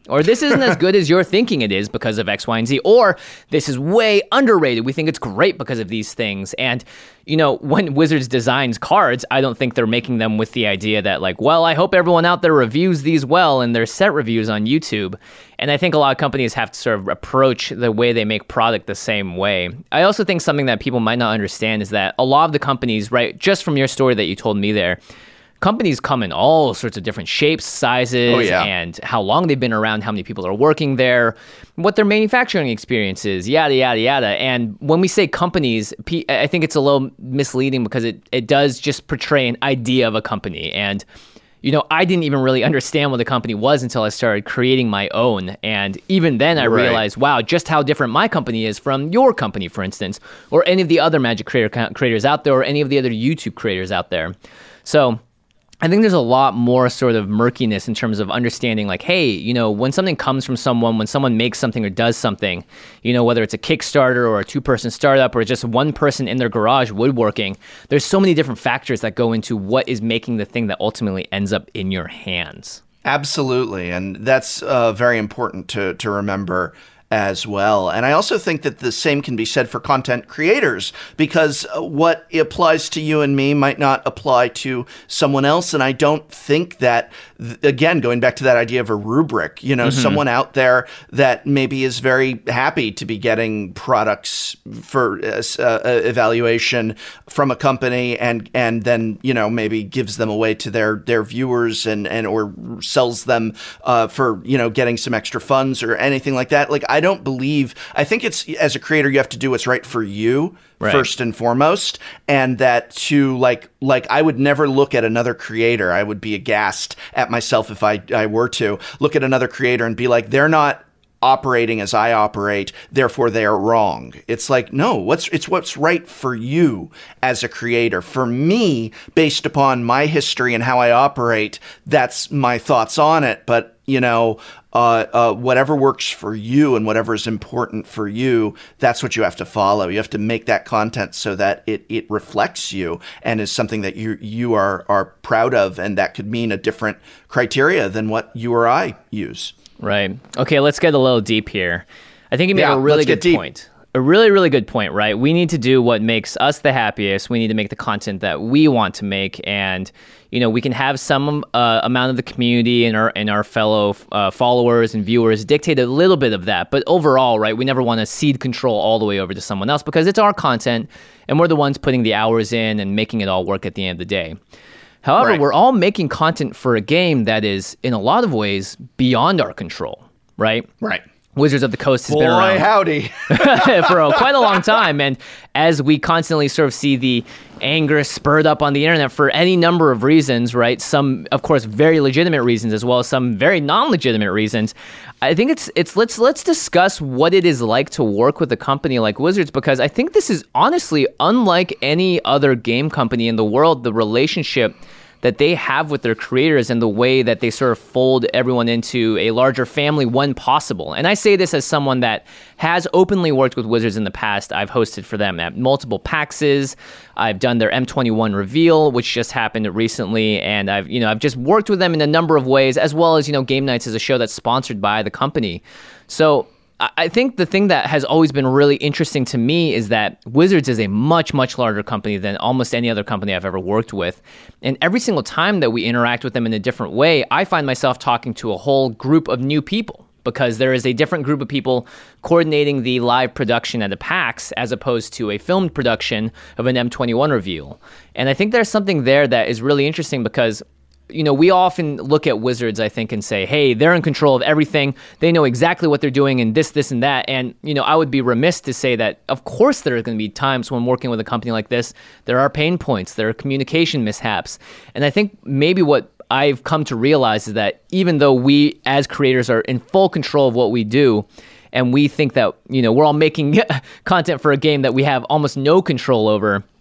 Or this isn't as good as you're thinking it is because of X, Y, and Z. Or this is way underrated. We think it's great because of these things. And, you know, when Wizards designs cards, I don't think they're making them with the idea that, like, well, I hope everyone out there reviews these well in their set reviews on YouTube. And I think a lot of companies have to sort of approach the way they make product the same way. I also think something that people might not understand is that a lot of the companies, right, just from your story that you told me there, companies come in all sorts of different shapes, sizes, oh, yeah. and how long they've been around, how many people are working there, what their manufacturing experience is, yada, yada, yada. And when we say companies, I think it's a little misleading because it, it does just portray an idea of a company. And, you know, I didn't even really understand what a company was until I started creating my own. And even then I right. realized, wow, just how different my company is from your company, for instance, or any of the other Magic creator creators out there, or any of the other YouTube creators out there. So I think there's a lot more sort of murkiness in terms of understanding, like, hey, you know, when something comes from someone, when someone makes something or does something, you know, whether it's a Kickstarter or a two-person startup or just one person in their garage woodworking, there's so many different factors that go into what is making the thing that ultimately ends up in your hands. Absolutely. And that's uh, very important to, to remember as well. And I also think that the same can be said for content creators, because what applies to you and me might not apply to someone else. And I don't think that, again, going back to that idea of a rubric, you know, mm-hmm. someone out there that maybe is very happy to be getting products for uh, uh, evaluation from a company and and then, you know, maybe gives them away to their their viewers and, and or sells them uh, for, you know, getting some extra funds or anything like that. Like, I don't believe, I think it's, as a creator, you have to do what's right for you. Right. First and foremost, and that to like like I would never look at another creator. I would be aghast at myself if I, I were to look at another creator and be like, they're not operating as I operate, therefore they are wrong. It's like, no, what's it's what's right for you as a creator. For me, based upon my history and how I operate, that's my thoughts on it. But, you know, uh, uh, whatever works for you and whatever is important for you, that's what you have to follow. You have to make that content so that it, it reflects you and is something that you you are are proud of, and that could mean a different criteria than what you or I use. Right. Okay, let's get a little deep here. I think you made yeah, a really good good point. A really, really good point, right? We need to do what makes us the happiest. We need to make the content that we want to make. And, you know, we can have some uh, amount of the community and our and our fellow uh, followers and viewers dictate a little bit of that. But overall, right, we never want to cede control all the way over to someone else because it's our content and we're the ones putting the hours in and making it all work at the end of the day. However, right. we're all making content for a game that is, in a lot of ways, beyond our control, right? Right. Wizards of the Coast has Boy, been around howdy. for a, quite a long time. And as we constantly sort of see the anger spurred up on the internet for any number of reasons, right? Some, of course, very legitimate reasons, as well as some very non-legitimate reasons. I think it's it's let's let's discuss what it is like to work with a company like Wizards, because I think this is honestly unlike any other game company in the world. The relationship that they have with their creators and the way that they sort of fold everyone into a larger family when possible. And I say this as someone that has openly worked with Wizards in the past. I've hosted for them at multiple PAXes. I've done their M twenty-one reveal, which just happened recently. And I've, you know, I've just worked with them in a number of ways, as well as, you know, Game Nights is a show that's sponsored by the company. So I think the thing that has always been really interesting to me is that Wizards is a much, much larger company than almost any other company I've ever worked with. And every single time that we interact with them in a different way, I find myself talking to a whole group of new people, because there is a different group of people coordinating the live production at a PAX as opposed to a filmed production of an M twenty-one reveal. And I think there's something there that is really interesting because, you know, we often look at Wizards, I think, and say, hey, they're in control of everything. They know exactly what they're doing and this, this, and that. And, you know, I would be remiss to say that, of course, there are going to be times when working with a company like this, there are pain points, there are communication mishaps. And I think maybe what I've come to realize is that even though we as creators are in full control of what we do, and we think that, you know, we're all making content for a game that we have almost no control over,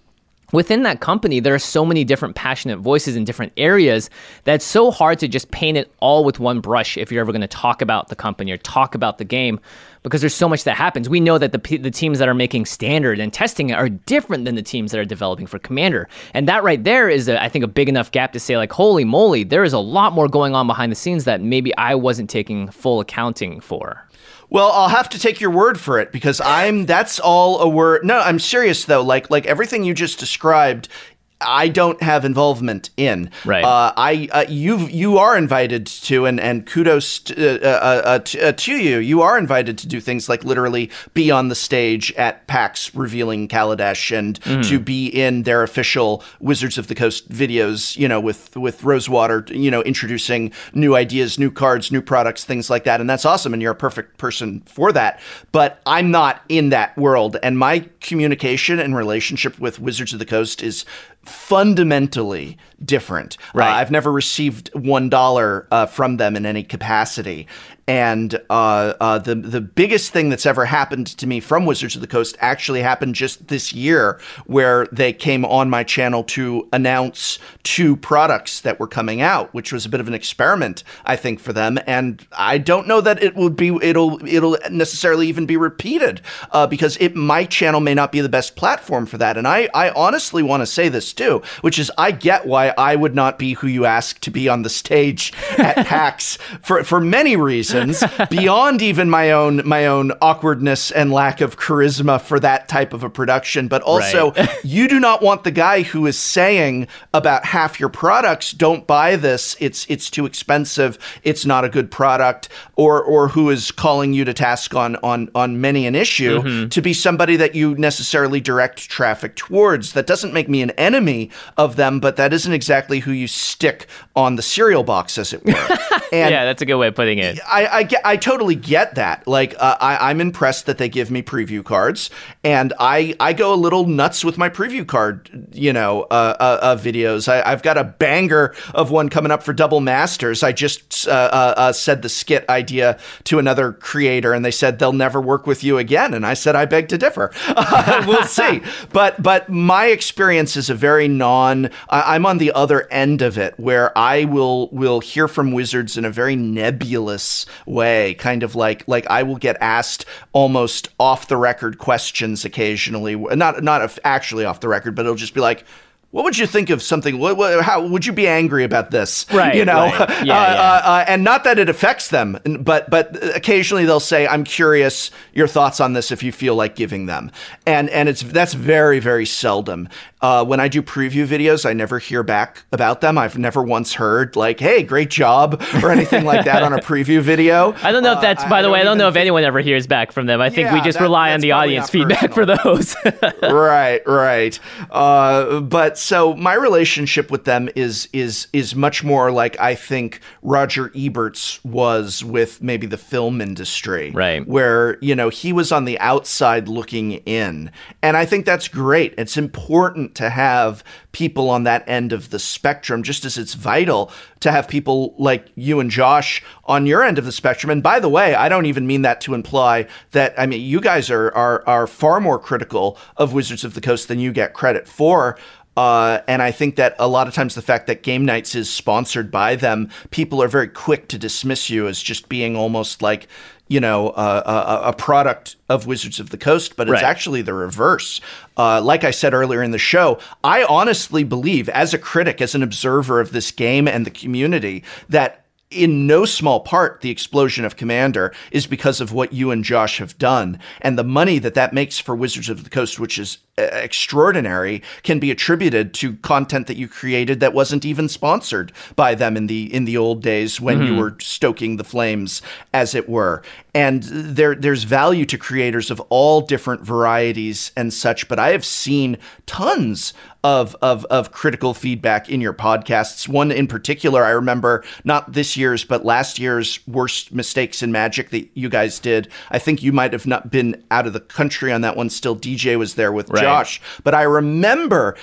within that company, there are so many different passionate voices in different areas that it's so hard to just paint it all with one brush if you're ever going to talk about the company or talk about the game, because there's so much that happens. We know that the the teams that are making Standard and testing it are different than the teams that are developing for Commander. And that right there is, a, I think, a big enough gap to say, like, holy moly, there is a lot more going on behind the scenes that maybe I wasn't taking full accounting for. Well, I'll have to take your word for it, because I'm that's all a word. No, I'm serious though. Like like everything you just described, I don't have involvement in. Right. Uh, I uh, you you are invited to, and and kudos to, uh, uh, to, uh, to you. You are invited to do things like literally be on the stage at PAX revealing Kaladesh, and mm. to be in their official Wizards of the Coast videos. You know, with with Rosewater. You know, introducing new ideas, new cards, new products, things like that. And that's awesome. And you're a perfect person for that. But I'm not in that world, and my communication and relationship with Wizards of the Coast is fundamentally different. Right. Uh, I've never received one dollar uh, from them in any capacity. And uh, uh, the the biggest thing that's ever happened to me from Wizards of the Coast actually happened just this year, where they came on my channel to announce two products that were coming out, which was a bit of an experiment, I think, for them. And I don't know that it would be it'll it'll necessarily even be repeated, uh, because it my channel may not be the best platform for that. And I I honestly want to say this too, which is I get why I would not be who you ask to be on the stage at PAX for for many reasons. Beyond even my own my own awkwardness and lack of charisma for that type of a production, but also right. You do not want the guy who is saying about half your products, don't buy this, it's it's too expensive, it's not a good product, or or who is calling you to task on on on many an issue, mm-hmm. to be somebody that you necessarily direct traffic towards. That doesn't make me an enemy of them, but that isn't exactly who you stick on the cereal box, as it were. And yeah, that's a good way of putting it. I, I, get, I totally get that. Like, uh, I, I'm impressed that they give me preview cards, and I, I go a little nuts with my preview card, you know, uh, uh, uh, videos. I, I've got a banger of one coming up for Double Masters. I just uh, uh, uh, said the skit idea to another creator, and they said they'll never work with you again. And I said, I beg to differ. Uh, we'll see. But but my experience is a very non. I, I'm on the other end of it, where I will will hear from Wizards in a very nebulous way, kind of like like I will get asked almost off the record questions occasionally, not not actually off the record, but it'll just be like, what would you think of something? What, what, how would you be angry about this? Right, you know, right. Yeah, uh, yeah. Uh, uh, and not that it affects them, but but occasionally they'll say, "I'm curious your thoughts on this if you feel like giving them," and and it's that's very very seldom. Uh, when I do preview videos, I never hear back about them. I've never once heard like, "Hey, great job" or anything like that on a preview video. I don't know if that's. Uh, by I, the I way, I don't know if think, anyone ever hears back from them. I think yeah, we just that, rely on the audience feedback personal. for those. right, right. Uh, but so my relationship with them is is is much more like I think Roger Ebert's was with maybe the film industry, right? Where, you know, he was on the outside looking in, and I think that's great. It's important to have people on that end of the spectrum, just as it's vital to have people like you and Josh on your end of the spectrum. And by the way, I don't even mean that to imply that, I mean, you guys are are are far more critical of Wizards of the Coast than you get credit for. Uh, and I think that a lot of times the fact that Game Nights is sponsored by them, people are very quick to dismiss you as just being almost like, you know, uh, a, a product of Wizards of the Coast, but it's right. actually the reverse. Uh, like I said earlier in the show, I honestly believe, as a critic, as an observer of this game and the community, that in no small part, the explosion of Commander is because of what you and Josh have done. And the money that that makes for Wizards of the Coast, which is extraordinary, can be attributed to content that you created that wasn't even sponsored by them in the in the old days when mm-hmm. you were stoking the flames, as it were. And there there's value to creators of all different varieties and such, but I have seen tons of of of critical feedback in your podcasts. One in particular, I remember, not this year's, but last year's Worst Mistakes in Magic that you guys did. I think you might have not been out of the country on that one still. D J was there with right. Josh. But I remember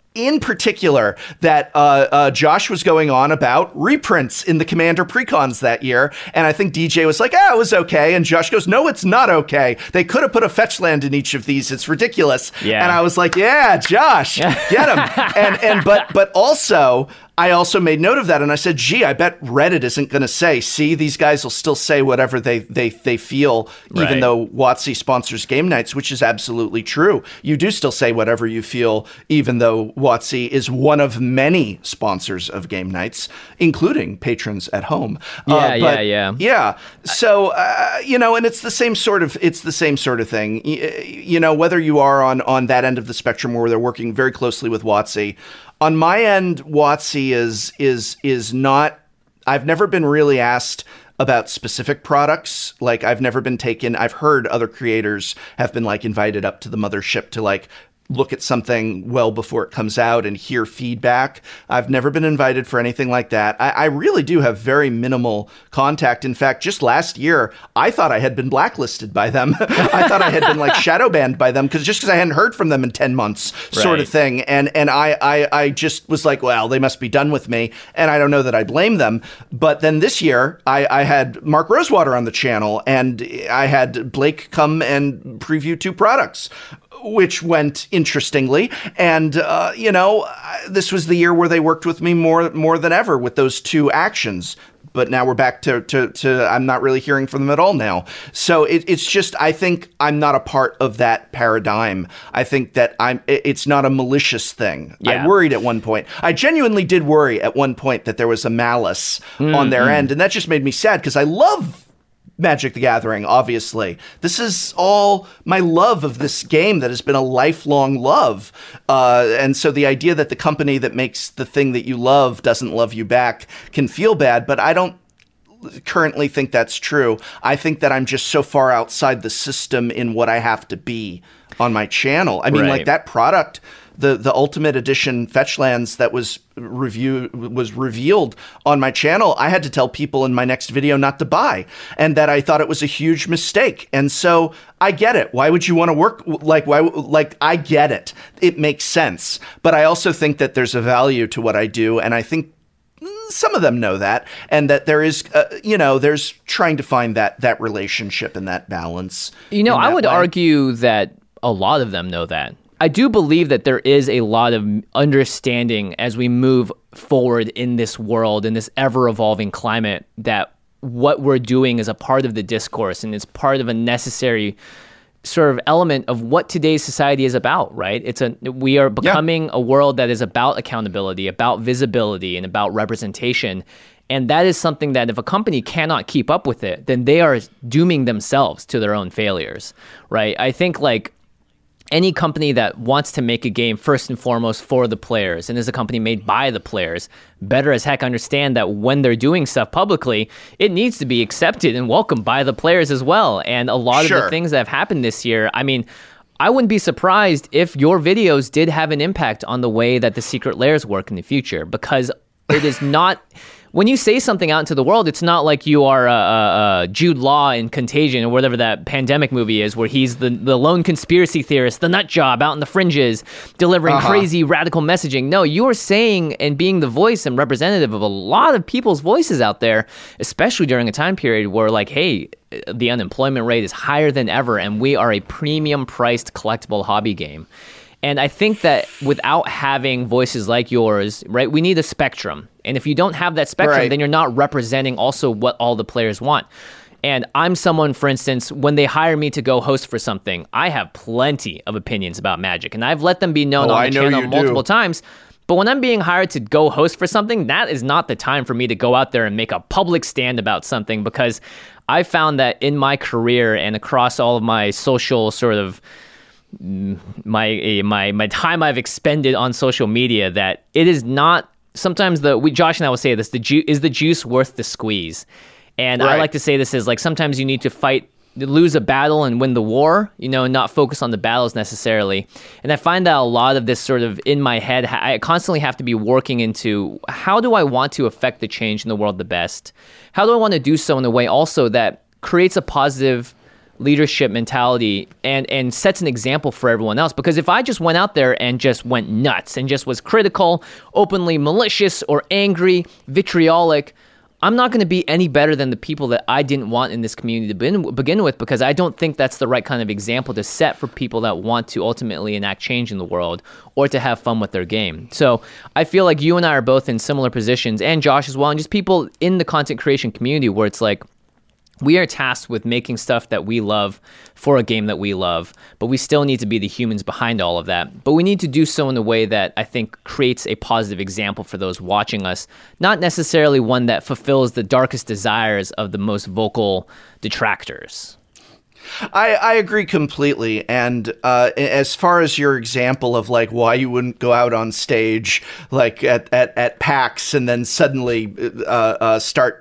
in particular, that uh, uh, Josh was going on about reprints in the Commander precons that year. And I think D J was like, ah, it was okay. And Josh goes, no, it's not okay. They could have put a fetch land in each of these. It's ridiculous. Yeah. And I was like, yeah, Josh, get him. and, and, but, but also, I also made note of that, and I said, gee, I bet Reddit isn't going to say, see, these guys will still say whatever they they, they feel, right. even though WotC sponsors game nights, which is absolutely true. You do still say whatever you feel, even though WotC is one of many sponsors of game nights, including patrons at home. Yeah, uh, but, yeah, yeah. Yeah. So, uh, you know, and it's the same sort of, it's the same sort of thing. You, you know, whether you are on, on that end of the spectrum where they're working very closely with WotC, on my end, WotC is is is not. I've never been really asked about specific products. Like, I've never been taken. I've heard other creators have been like invited up to the mothership to like look at something well before it comes out and hear feedback. I've never been invited for anything like that. I, I really do have very minimal contact. In fact, just last year, I thought I had been blacklisted by them. I thought I had been like shadow banned by them because just because I hadn't heard from them in ten months, sort right. of thing. And and I, I I just was like, well, they must be done with me. And I don't know that I blame them. But then this year, I, I had Mark Rosewater on the channel, and I had Blake come and preview two products, which went interestingly. And, uh, you know, this was the year where they worked with me more more than ever with those two actions. But now we're back to, to, to I'm not really hearing from them at all now. So it, it's just, I think I'm not a part of that paradigm. I think that I'm, it's not a malicious thing. Yeah. I worried at one point. I genuinely did worry at one point that there was a malice mm-hmm. on their end. And that just made me sad because I love Magic the Gathering, obviously. This is all my love of this game that has been a lifelong love. Uh, and so the idea that the company that makes the thing that you love doesn't love you back can feel bad, but I don't currently think that's true. I think that I'm just so far outside the system in what I have to be on my channel. I mean, right. like that product, the the Ultimate Edition Fetchlands that was review was revealed on my channel, I had to tell people in my next video not to buy, and that I thought it was a huge mistake. And so I get it. Why would you want to work like why like I get it. It makes sense. But I also think that there's a value to what I do, and I think some of them know that, and that there is, uh, you know, there's trying to find that that relationship and that balance. You know, I would way. argue that a lot of them know that. I do believe that there is a lot of understanding as we move forward in this world, in this ever-evolving climate, that what we're doing is a part of the discourse and it's part of a necessary sort of element of what today's society is about, right? It's a we are becoming yeah. a world that is about accountability, about visibility, and about representation. And that is something that if a company cannot keep up with it, then they are dooming themselves to their own failures, right? I think like any company that wants to make a game first and foremost for the players and is a company made by the players better as heck understand that when they're doing stuff publicly, it needs to be accepted and welcomed by the players as well. And a lot sure. of the things that have happened this year, I mean, I wouldn't be surprised if your videos did have an impact on the way that the secret layers work in the future, because it is not... When you say something out into the world, it's not like you are uh, uh, Jude Law in Contagion or whatever that pandemic movie is, where he's the, the lone conspiracy theorist, the nut job out in the fringes, delivering uh-huh. crazy radical messaging. No, you are saying and being the voice and representative of a lot of people's voices out there, especially during a time period where, like, hey, the unemployment rate is higher than ever, and we are a premium-priced collectible hobby game. And I think that without having voices like yours, right, we need a spectrum. And if you don't have that spectrum, right. then you're not representing also what all the players want. And I'm someone, for instance, when they hire me to go host for something, I have plenty of opinions about Magic. And I've let them be known oh, on I the channel multiple do. times. But when I'm being hired to go host for something, that is not the time for me to go out there and make a public stand about something, because I found that in my career and across all of my social sort of my my my time I've expended on social media, that it is not sometimes the we Josh and I will say this, the ju- is the juice worth the squeeze? And right. I like to say this is like sometimes you need to fight lose a battle and win the war, you know, and not focus on the battles necessarily. And I find that a lot of this sort of in my head, I constantly have to be working into how do I want to affect the change in the world the best? How do I want to do so in a way also that creates a positive leadership mentality and and sets an example for everyone else. Because if I just went out there and just went nuts and just was critical, openly malicious or angry, vitriolic, I'm not going to be any better than the people that I didn't want in this community to begin, begin with, because I don't think that's the right kind of example to set for people that want to ultimately enact change in the world or to have fun with their game. So I feel like you and I are both in similar positions, and Josh as well, and just people in the content creation community where it's like, we are tasked with making stuff that we love for a game that we love, but we still need to be the humans behind all of that. But we need to do so in a way that I think creates a positive example for those watching us, not necessarily one that fulfills the darkest desires of the most vocal detractors. I, I agree completely. And uh, as far as your example of like why you wouldn't go out on stage like at, at, at PAX and then suddenly uh, uh, start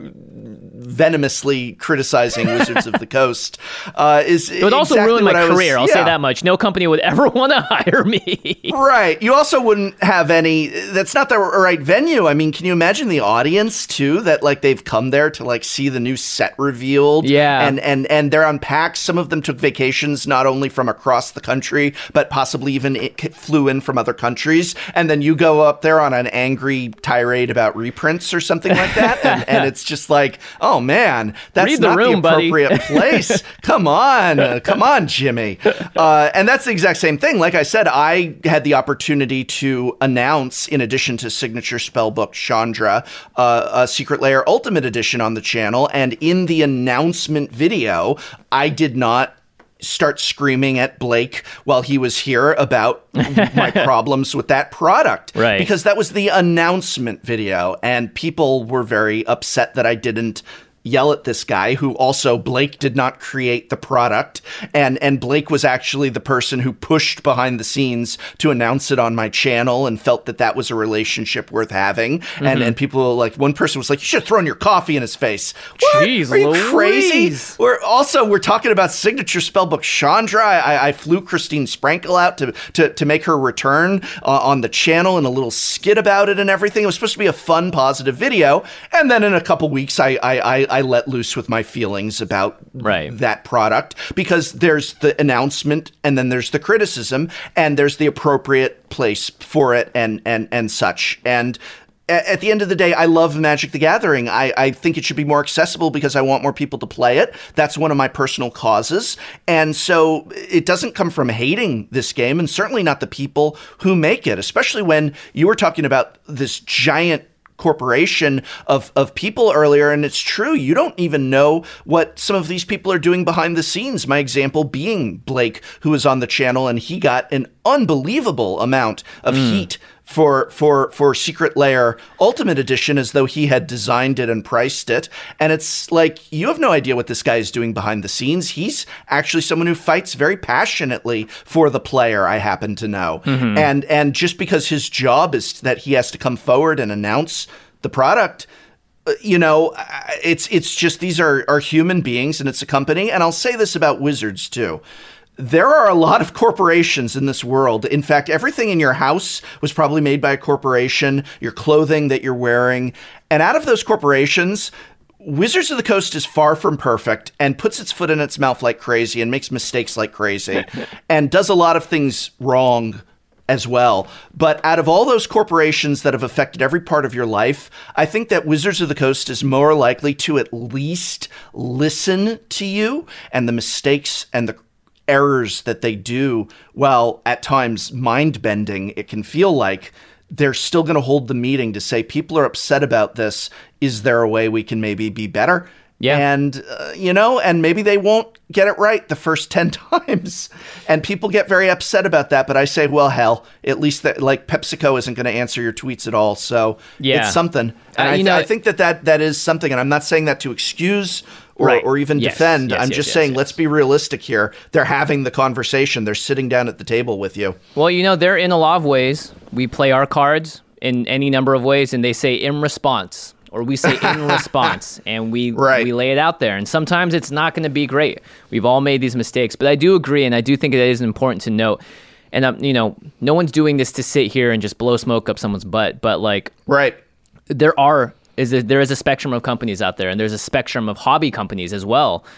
venomously criticizing Wizards of the Coast uh, is it would also exactly ruin my was, career. I'll yeah. say that much. No company would ever want to hire me. Right. You also wouldn't have any. That's not the right venue. I mean, can you imagine the audience too? That like they've come there to like see the new set revealed. Yeah. And and and they're on PAX. Some of them took vacations not only from across the country, but possibly even it flew in from other countries. And then you go up there on an angry tirade about reprints or something like that, and, and it's just like, oh man, that's Read the not room, the appropriate place. Come on, uh, come on, Jimmy. Uh, and that's the exact same thing. Like I said, I had the opportunity to announce, in addition to Signature Spellbook Chandra, uh, a Secret Lair Ultimate Edition on the channel. And in the announcement video, I did not start screaming at Blake while he was here about my problems with that product. Right. Because that was the announcement video, and people were very upset that I didn't yell at this guy, who also, Blake did not create the product, and and Blake was actually the person who pushed behind the scenes to announce it on my channel and felt that that was a relationship worth having. Mm-hmm. And and people, like, one person was like, you should have thrown your coffee in his face. What? Jeez, Are you Louise. crazy? We're also, we're talking about Signature Spellbook Chandra. I, I flew Christine Sprankle out to, to, to make her return uh, on the channel, and a little skit about it and everything. It was supposed to be a fun, positive video. And then in a couple weeks, I, I, I I let loose with my feelings about right. that product, because there's the announcement and then there's the criticism and there's the appropriate place for it and and and such. And at the end of the day, I love Magic the Gathering. I, I think it should be more accessible because I want more people to play it. That's one of my personal causes. And so it doesn't come from hating this game, and certainly not the people who make it, especially when you were talking about this giant corporation of of people earlier. And it's true, you don't even know what some of these people are doing behind the scenes. My example being Blake, who was on the channel, and he got an unbelievable amount of mm. heat for for for Secret Lair Ultimate Edition, as though he had designed it and priced it. And it's like, you have no idea what this guy is doing behind the scenes. He's actually someone who fights very passionately for the player, I happen to know. Mm-hmm. And and just because his job is that he has to come forward and announce the product, you know, it's it's just, these are, are human beings, and it's a company. And I'll say this about Wizards too. There are a lot of corporations in this world. In fact, everything in your house was probably made by a corporation, your clothing that you're wearing. And out of those corporations, Wizards of the Coast is far from perfect and puts its foot in its mouth like crazy and makes mistakes like crazy and does a lot of things wrong as well. But out of all those corporations that have affected every part of your life, I think that Wizards of the Coast is more likely to at least listen to you and the mistakes and the errors that they do. While at times mind-bending, it can feel like they're still going to hold the meeting to say, people are upset about this. Is there a way we can maybe be better? Yeah. And, uh, you know, and maybe they won't get it right the first ten times. And people get very upset about that. But I say, well, hell, at least that, like, PepsiCo isn't going to answer your tweets at all. So yeah. it's something. And uh, I, th- know, I think that, that that is something. And I'm not saying that to excuse or, right. or even yes. defend. Yes, I'm yes, just yes, saying, yes. let's be realistic here. They're having the conversation. They're sitting down at the table with you. Well, you know, they're in a lot of ways. We play our cards in any number of ways, and they say in response. Or we say in response, and we right. we lay it out there. And sometimes it's not going to be great. We've all made these mistakes. But I do agree, and I do think it is important to note. And, um, you know, no one's doing this to sit here and just blow smoke up someone's butt. But, like, right. there are is a, there is a spectrum of companies out there, and there's a spectrum of hobby companies as well.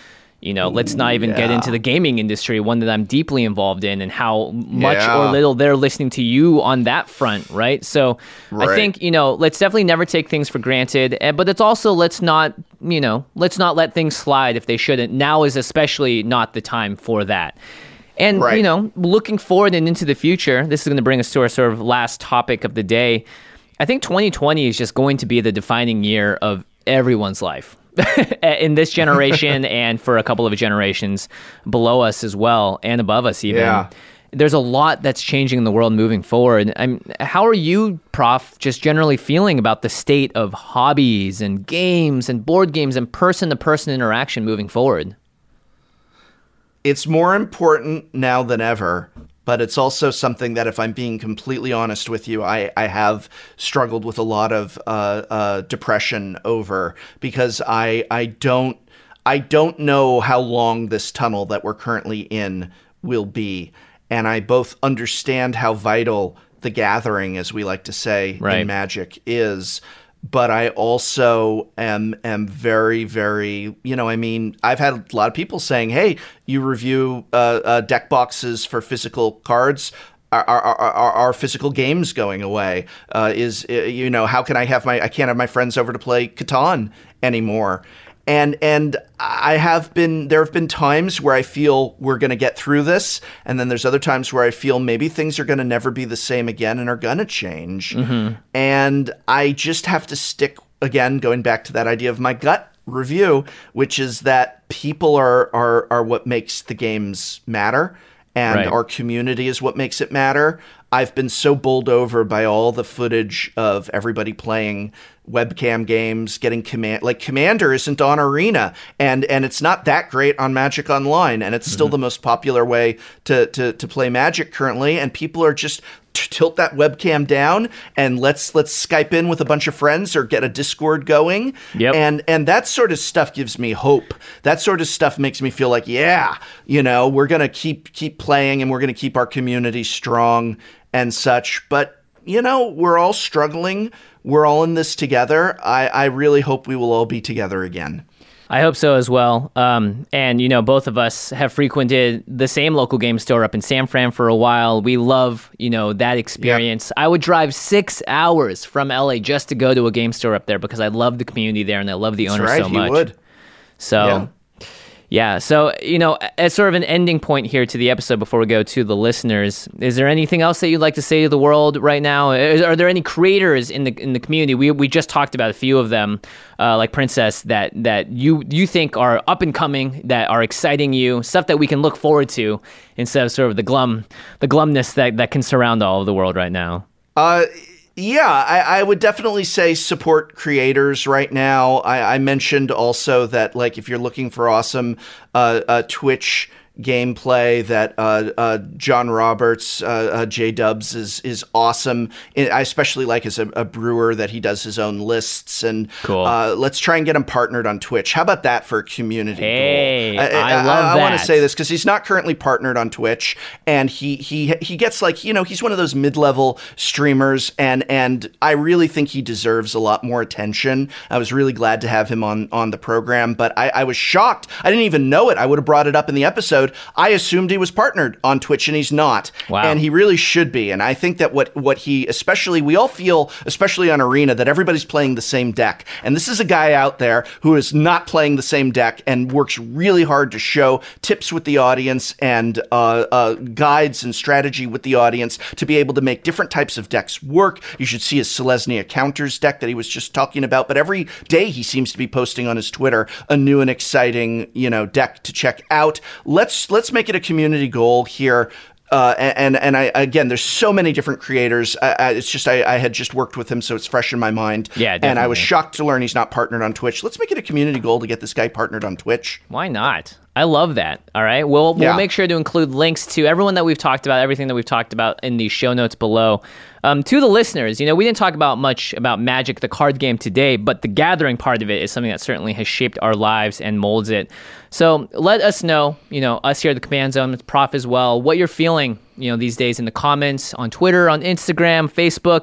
You know, let's not even yeah. get into the gaming industry, one that I'm deeply involved in, and how much yeah. or little they're listening to you on that front, right? So right. I think, you know, let's definitely never take things for granted, but it's also, let's not, you know, let's not let things slide if they shouldn't. Now is especially not the time for that. And, right. you know, looking forward and into the future, this is going to bring us to our sort of last topic of the day. I think twenty twenty is just going to be the defining year of everyone's life. In this generation and for a couple of generations below us as well and above us even. Yeah. There's a lot that's changing in the world moving forward. I'm, how are you, Prof, just generally feeling about the state of hobbies and games and board games and person-to-person interaction moving forward? It's more important now than ever, but it's also something that, if I'm being completely honest with you, I, I have struggled with a lot of uh, uh, depression over, because I I don't I don't know how long this tunnel that we're currently in will be, and I both understand how vital the gathering, as we like to say right. in Magic, is. But I also am am very, very, you know, I mean, I've had a lot of people saying, hey, you review uh, uh, deck boxes for physical cards. Are, are, are, are physical games going away? Uh, is, uh, you know, how can I have my, I can't have my friends over to play Catan anymore. And and I have been, there have been times where I feel we're going to get through this. And then there's other times where I feel maybe things are going to never be the same again and are going to change. Mm-hmm. And I just have to stick, again, going back to that idea of my gut review, which is that people are are, are what makes the games matter. And right. our community is what makes it matter. I've been so bowled over by all the footage of everybody playing webcam games, getting command like Commander isn't on Arena, and and it's not that great on Magic Online, and it's mm-hmm. still the most popular way to to to play Magic currently, and people are just t- tilt that webcam down and let's let's Skype in with a bunch of friends or get a Discord going. Yep. And and that sort of stuff gives me hope. That sort of stuff makes me feel like, yeah, you know, we're gonna keep keep playing and we're gonna keep our community strong and such. But you know, we're all struggling. We're all in this together. I, I really hope we will all be together again. I hope so as well. Um, and, you know, both of us have frequented the same local game store up in San Fran for a while. We love, you know, that experience. Yep. I would drive six hours from L A just to go to a game store up there because I love the community there and I love the That's owners right, so much. You would. So... Yeah. Yeah, so, you know, as sort of an ending point here to the episode before we go to the listeners, is there anything else that you'd like to say to the world right now? Are there any creators in the in the community? We we just talked about a few of them, uh, like Princess, that that you you think are up and coming, that are exciting you, stuff that we can look forward to instead of sort of the glum the glumness that, that can surround all of the world right now? Uh Yeah, I, I would definitely say support creators right now. I, I mentioned also that, like, if you're looking for awesome uh, uh, Twitch gameplay, that uh, uh, John Roberts, uh, uh, J-Dubs is is awesome. I especially like as a, a brewer that he does his own lists. And cool. uh, let's try and get him partnered on Twitch. How about that for a community hey, goal? I, I, I love I, I that. want to say this because he's not currently partnered on Twitch, and he he he gets, like, you know, he's one of those mid-level streamers, and and I really think he deserves a lot more attention. I was really glad to have him on on the program, but I, I was shocked. I didn't even know it. I would have brought it up in the episode. I assumed he was partnered on Twitch, and he's not. Wow. And he really should be. And I think that what, what he, especially, we all feel, especially on Arena, that everybody's playing the same deck. And this is a guy out there who is not playing the same deck and works really hard to show tips with the audience and uh, uh, guides and strategy with the audience to be able to make different types of decks work. You should see his Selesnya Counters deck that he was just talking about. But every day he seems to be posting on his Twitter a new and exciting, you know, deck to check out. Let's let's make it a community goal here. Uh, and and I again, there's so many different creators. I, I, it's just I, I had just worked with him, so it's fresh in my mind. Yeah, definitely. And I was shocked to learn he's not partnered on Twitch. Let's make it a community goal to get this guy partnered on Twitch. Why not? I love that. All right, we'll we'll yeah. make sure to include links to everyone that we've talked about, everything that we've talked about in the show notes below. Um, to the listeners, you know, we didn't talk about much about Magic, the card game today, but the gathering part of it is something that certainly has shaped our lives and molds it. So let us know, you know, us here at the Command Zone, with Prof as well, what you're feeling, you know, these days in the comments, on Twitter, on Instagram, Facebook.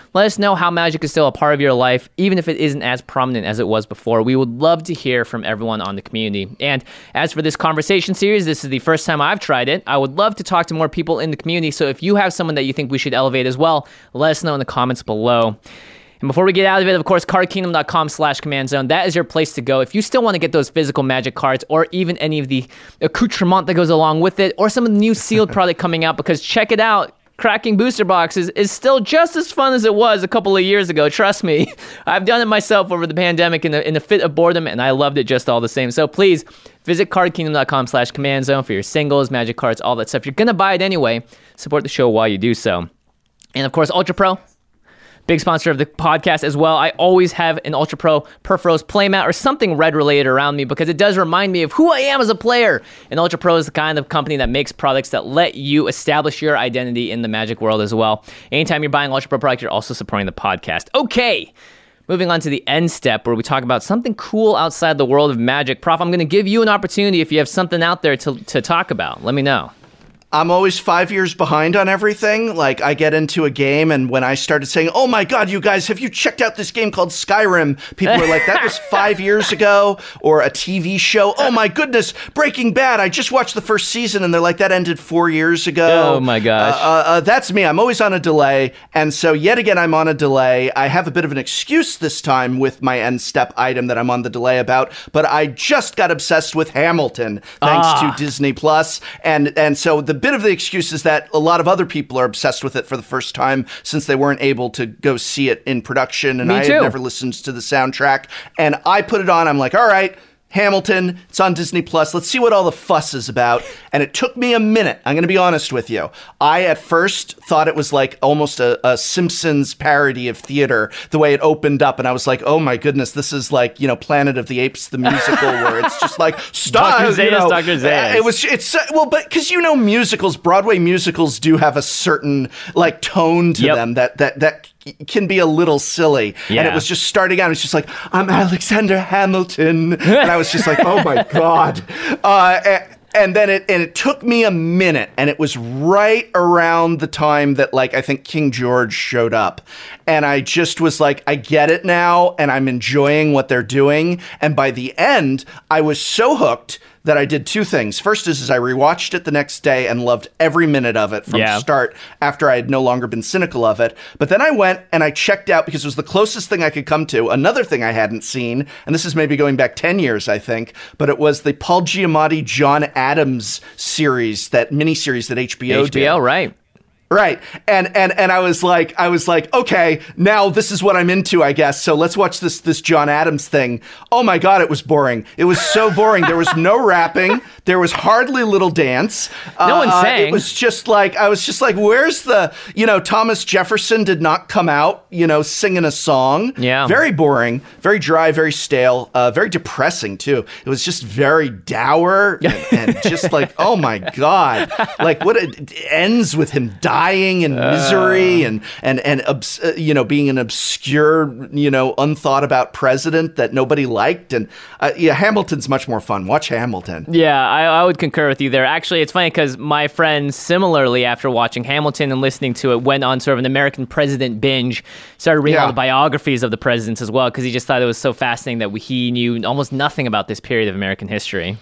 Let us know how magic is still a part of your life, even if it isn't as prominent as it was before. We would love to hear from everyone on the community. And as for this conversation series, this is the first time I've tried it. I would love to talk to more people in the community, so if you have someone that you think we should elevate as well, let us know in the comments below. And before we get out of it, of course, cardkingdom.com slash command zone. That is your place to go. If you still want to get those physical Magic cards or even any of the accoutrement that goes along with it or some of the new sealed product coming out, because check it out. Cracking booster boxes is still just as fun as it was a couple of years ago. Trust me. I've done it myself over the pandemic in the, in the fit of boredom, and I loved it just all the same. So please visit cardkingdom.com slash command zone for your singles, Magic cards, all that stuff. You're going to buy it anyway. Support the show while you do so. And of course, Ultra Pro. Big sponsor of the podcast as well. I always have an Ultra Pro Purphoros playmat or something red related around me because it does remind me of who I am as a player. And Ultra Pro is the kind of company that makes products that let you establish your identity in the Magic world as well. Anytime you're buying Ultra Pro product, you're also supporting the podcast. Okay, moving on to the end step where we talk about something cool outside the world of Magic. Prof, I'm going to give you an opportunity if you have something out there to, to talk about. Let me know. I'm always five years behind on everything. Like, I get into a game, and when I started saying, oh my god, you guys, have you checked out this game called Skyrim? People were like, that was five years ago. Or a T V show. Oh my goodness, Breaking Bad. I just watched the first season, and they're like, that ended four years ago. Oh my gosh. Uh, uh, uh, that's me. I'm always on a delay. And so, yet again, I'm on a delay. I have a bit of an excuse this time with my end step item that I'm on the delay about, but I just got obsessed with Hamilton, thanks ah. to Disney Plus. And, and so the bit of the excuse is that a lot of other people are obsessed with it for the first time since they weren't able to go see it in production, and Me I too. had never listened to the soundtrack. And I put it on. I'm like, all right, Hamilton, it's on Disney Plus. Let's see what all the fuss is about. And it took me a minute. I'm going to be honest with you. I at first thought it was like almost a, a Simpsons parody of theater, the way it opened up. And I was like, oh my goodness, this is like, you know, Planet of the Apes, the musical, where it's just like, stop. Doctor Zayas, you know, Doctor Zayas. It was, it's, well, but because, you know, musicals, Broadway musicals do have a certain like tone to yep. them that, that, that, can be a little silly. Yeah. And it was just starting out. It's just like, I'm Alexander Hamilton. And I was just like, oh my God. Uh, and, and then it, and it took me a minute, and it was right around the time that, like, I think King George showed up. And I just was like, I get it now, and I'm enjoying what they're doing. And by the end, I was so hooked that I did two things. First is, is I rewatched it the next day and loved every minute of it from yeah. start after I had no longer been cynical of it. But then I went and I checked out, because it was the closest thing I could come to, another thing I hadn't seen, and this is maybe going back ten years, I think, but it was the Paul Giamatti, John Adams series, that miniseries that H B O did. H B O, right. Right. And and and I was like I was like, okay, now this is what I'm into, I guess. So let's watch this this John Adams thing. Oh my God, it was boring. It was so boring. There was no rapping. There was hardly little dance. No one uh, sang. It was just like, I was just like, where's the, you know, Thomas Jefferson did not come out, you know, singing a song. Yeah. Very boring, very dry, very stale, uh, very depressing too. It was just very dour and, and just like, oh my God. Like, what it, it ends with him dying in misery uh. and, and, and, obs- uh, you know, being an obscure, you know, unthought about president that nobody liked. And uh, yeah, Hamilton's much more fun. Watch Hamilton. Yeah, I, I would concur with you there. Actually, it's funny because my friend, similarly, after watching Hamilton and listening to it, went on sort of an American president binge, started reading yeah. all the biographies of the presidents as well, because he just thought it was so fascinating that he knew almost nothing about this period of American history.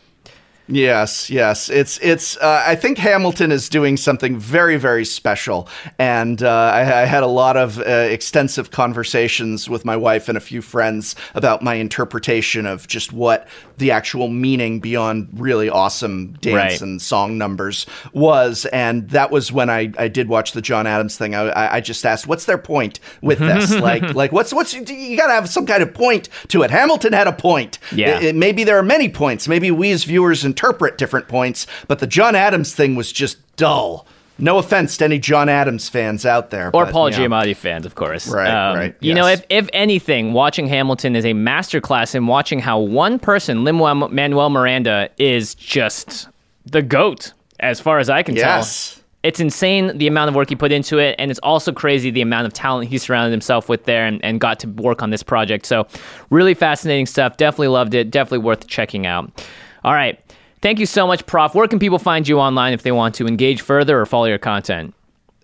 Yes, yes. It's, it's, uh, I think Hamilton is doing something very, very special. And uh, I, I had a lot of uh, extensive conversations with my wife and a few friends about my interpretation of just what the actual meaning beyond really awesome dance right. and song numbers was. And that was when I, I did watch the John Adams thing. I, I just asked, what's their point with this? like, like what's, what's, you got to have some kind of point to it. Hamilton had a point. Yeah. It, it, maybe there are many points. Maybe we as viewers interpret different points, but the John Adams thing was just dull. No offense to any John Adams fans out there. Or but, Paul you know. Giamatti fans, of course. Right, um, right. You yes. know, if, if anything, watching Hamilton is a masterclass in watching how one person, Lin-Manuel Miranda, is just the GOAT, as far as I can yes. tell. It's insane the amount of work he put into it, and it's also crazy the amount of talent he surrounded himself with there and, and got to work on this project. So really fascinating stuff. Definitely loved it. Definitely worth checking out. All right. Thank you so much, Prof. Where can people find you online if they want to engage further or follow your content?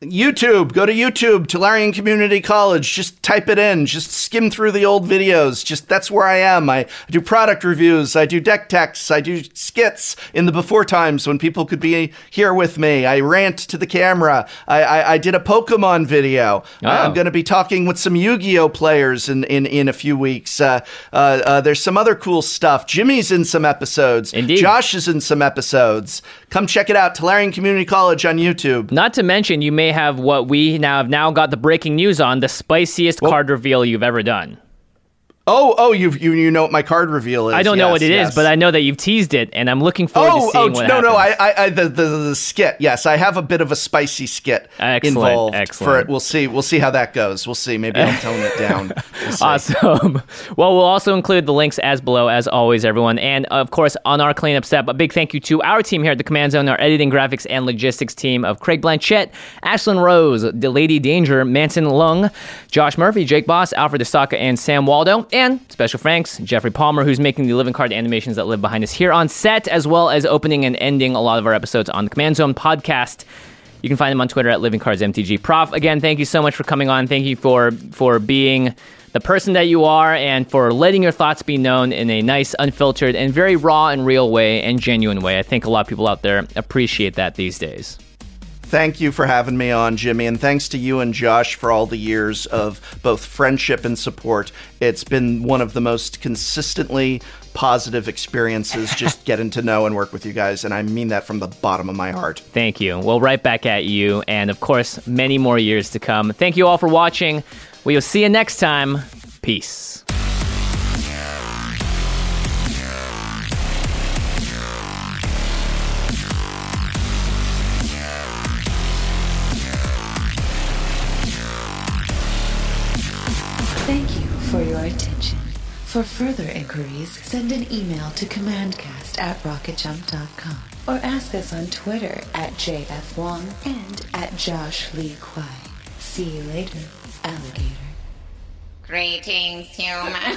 YouTube, go to YouTube, Tellurian Community College. Just type it in. Just skim through the old videos. Just that's where I am. I do product reviews. I do deck techs. I do skits in the before times when people could be here with me. I rant to the camera. I, I, I did a Pokemon video. Oh. I'm going to be talking with some Yu-Gi-Oh players in, in, in a few weeks. Uh, uh, uh, there's some other cool stuff. Jimmy's in some episodes. Indeed. Josh is in some episodes. Come check it out. Tellurian Community College on YouTube. Not to mention, you may have what we now have now got the breaking news on, the spiciest Well, card reveal you've ever done. Oh, oh, you you you know what my card reveal is. I don't yes, know what it yes. is, but I know that you've teased it, and I'm looking forward Oh, to seeing oh, what no, happens. no, I, I, I the, the the skit. Yes, I have a bit of a spicy skit Excellent, involved excellent. for it. We'll see. We'll see how that goes. We'll see. Maybe I'm toning it down. We'll see. Awesome. Well, we'll also include the links as below, as always, everyone. And, of course, on our cleanup step, a big thank you to our team here at the Command Zone, our editing, graphics, and logistics team of Craig Blanchett, Ashlyn Rose, the Lady Danger, Manson Lung, Josh Murphy, Jake Boss, Alfred Estaka, and Sam Waldo. And special thanks, Jeffrey Palmer, who's making the living card animations that live behind us here on set, as well as opening and ending a lot of our episodes on the Command Zone podcast. You can find him on Twitter at Living Cards M T G. Prof, again, thank you so much for coming on. Thank you for for being the person that you are and for letting your thoughts be known in a nice, unfiltered, and very raw and real way and genuine way. I think a lot of people out there appreciate that these days. Thank you for having me on, Jimmy, and thanks to you and Josh for all the years of both friendship and support. It's been one of the most consistently positive experiences just getting to know and work with you guys, and I mean that from the bottom of my heart. Thank you. Well, right back at you, and of course, many more years to come. Thank you all for watching. We will see you next time. Peace. Thank you for your attention. For further inquiries, send an email to commandcast at rocket jump dot com or ask us on Twitter at J F Wong and at Josh Lee Kwai. See you later, alligator. Greetings, humans.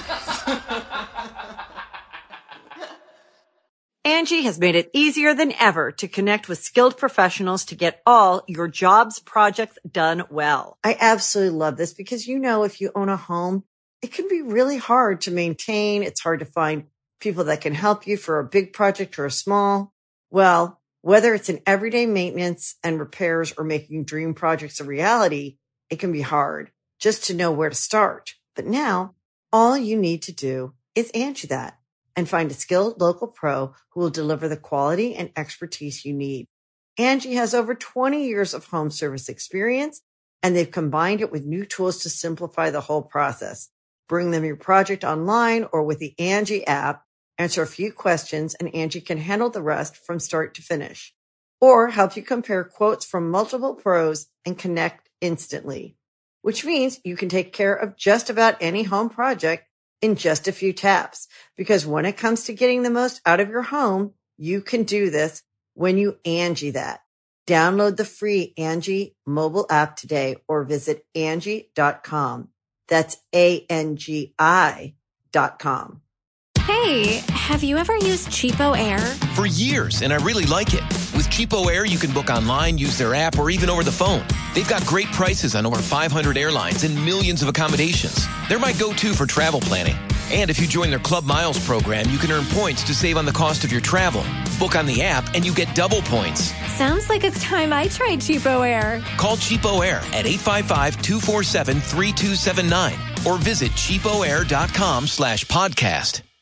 Angie has made it easier than ever to connect with skilled professionals to get all your jobs projects done well. I absolutely love this because, you know, if you own a home, it can be really hard to maintain. It's hard to find people that can help you for a big project or a small. Well, whether it's in everyday maintenance and repairs or making dream projects a reality, it can be hard just to know where to start. But now all you need to do is Angie that and find a skilled local pro who will deliver the quality and expertise you need. Angie has over twenty years of home service experience, and they've combined it with new tools to simplify the whole process. Bring them your project online or with the Angie app, answer a few questions, and Angie can handle the rest from start to finish. Or help you compare quotes from multiple pros and connect instantly, which means you can take care of just about any home project in just a few taps. Because when it comes to getting the most out of your home, you can do this when you Angie that. Download the free Angie mobile app today or visit Angie dot com. That's A N G I dot com. Hey, have you ever used Cheapo Air? For years, and I really like it. With Cheapo Air, you can book online, use their app, or even over the phone. They've got great prices on over five hundred airlines and millions of accommodations. They're my go-to for travel planning. And if you join their Club Miles program, you can earn points to save on the cost of your travel. Book on the app, and you get double points. Sounds like it's time I tried Cheapo Air. Call Cheapo Air at eight five five, two four seven, three two seven nine or visit cheapoair dot com slash podcast.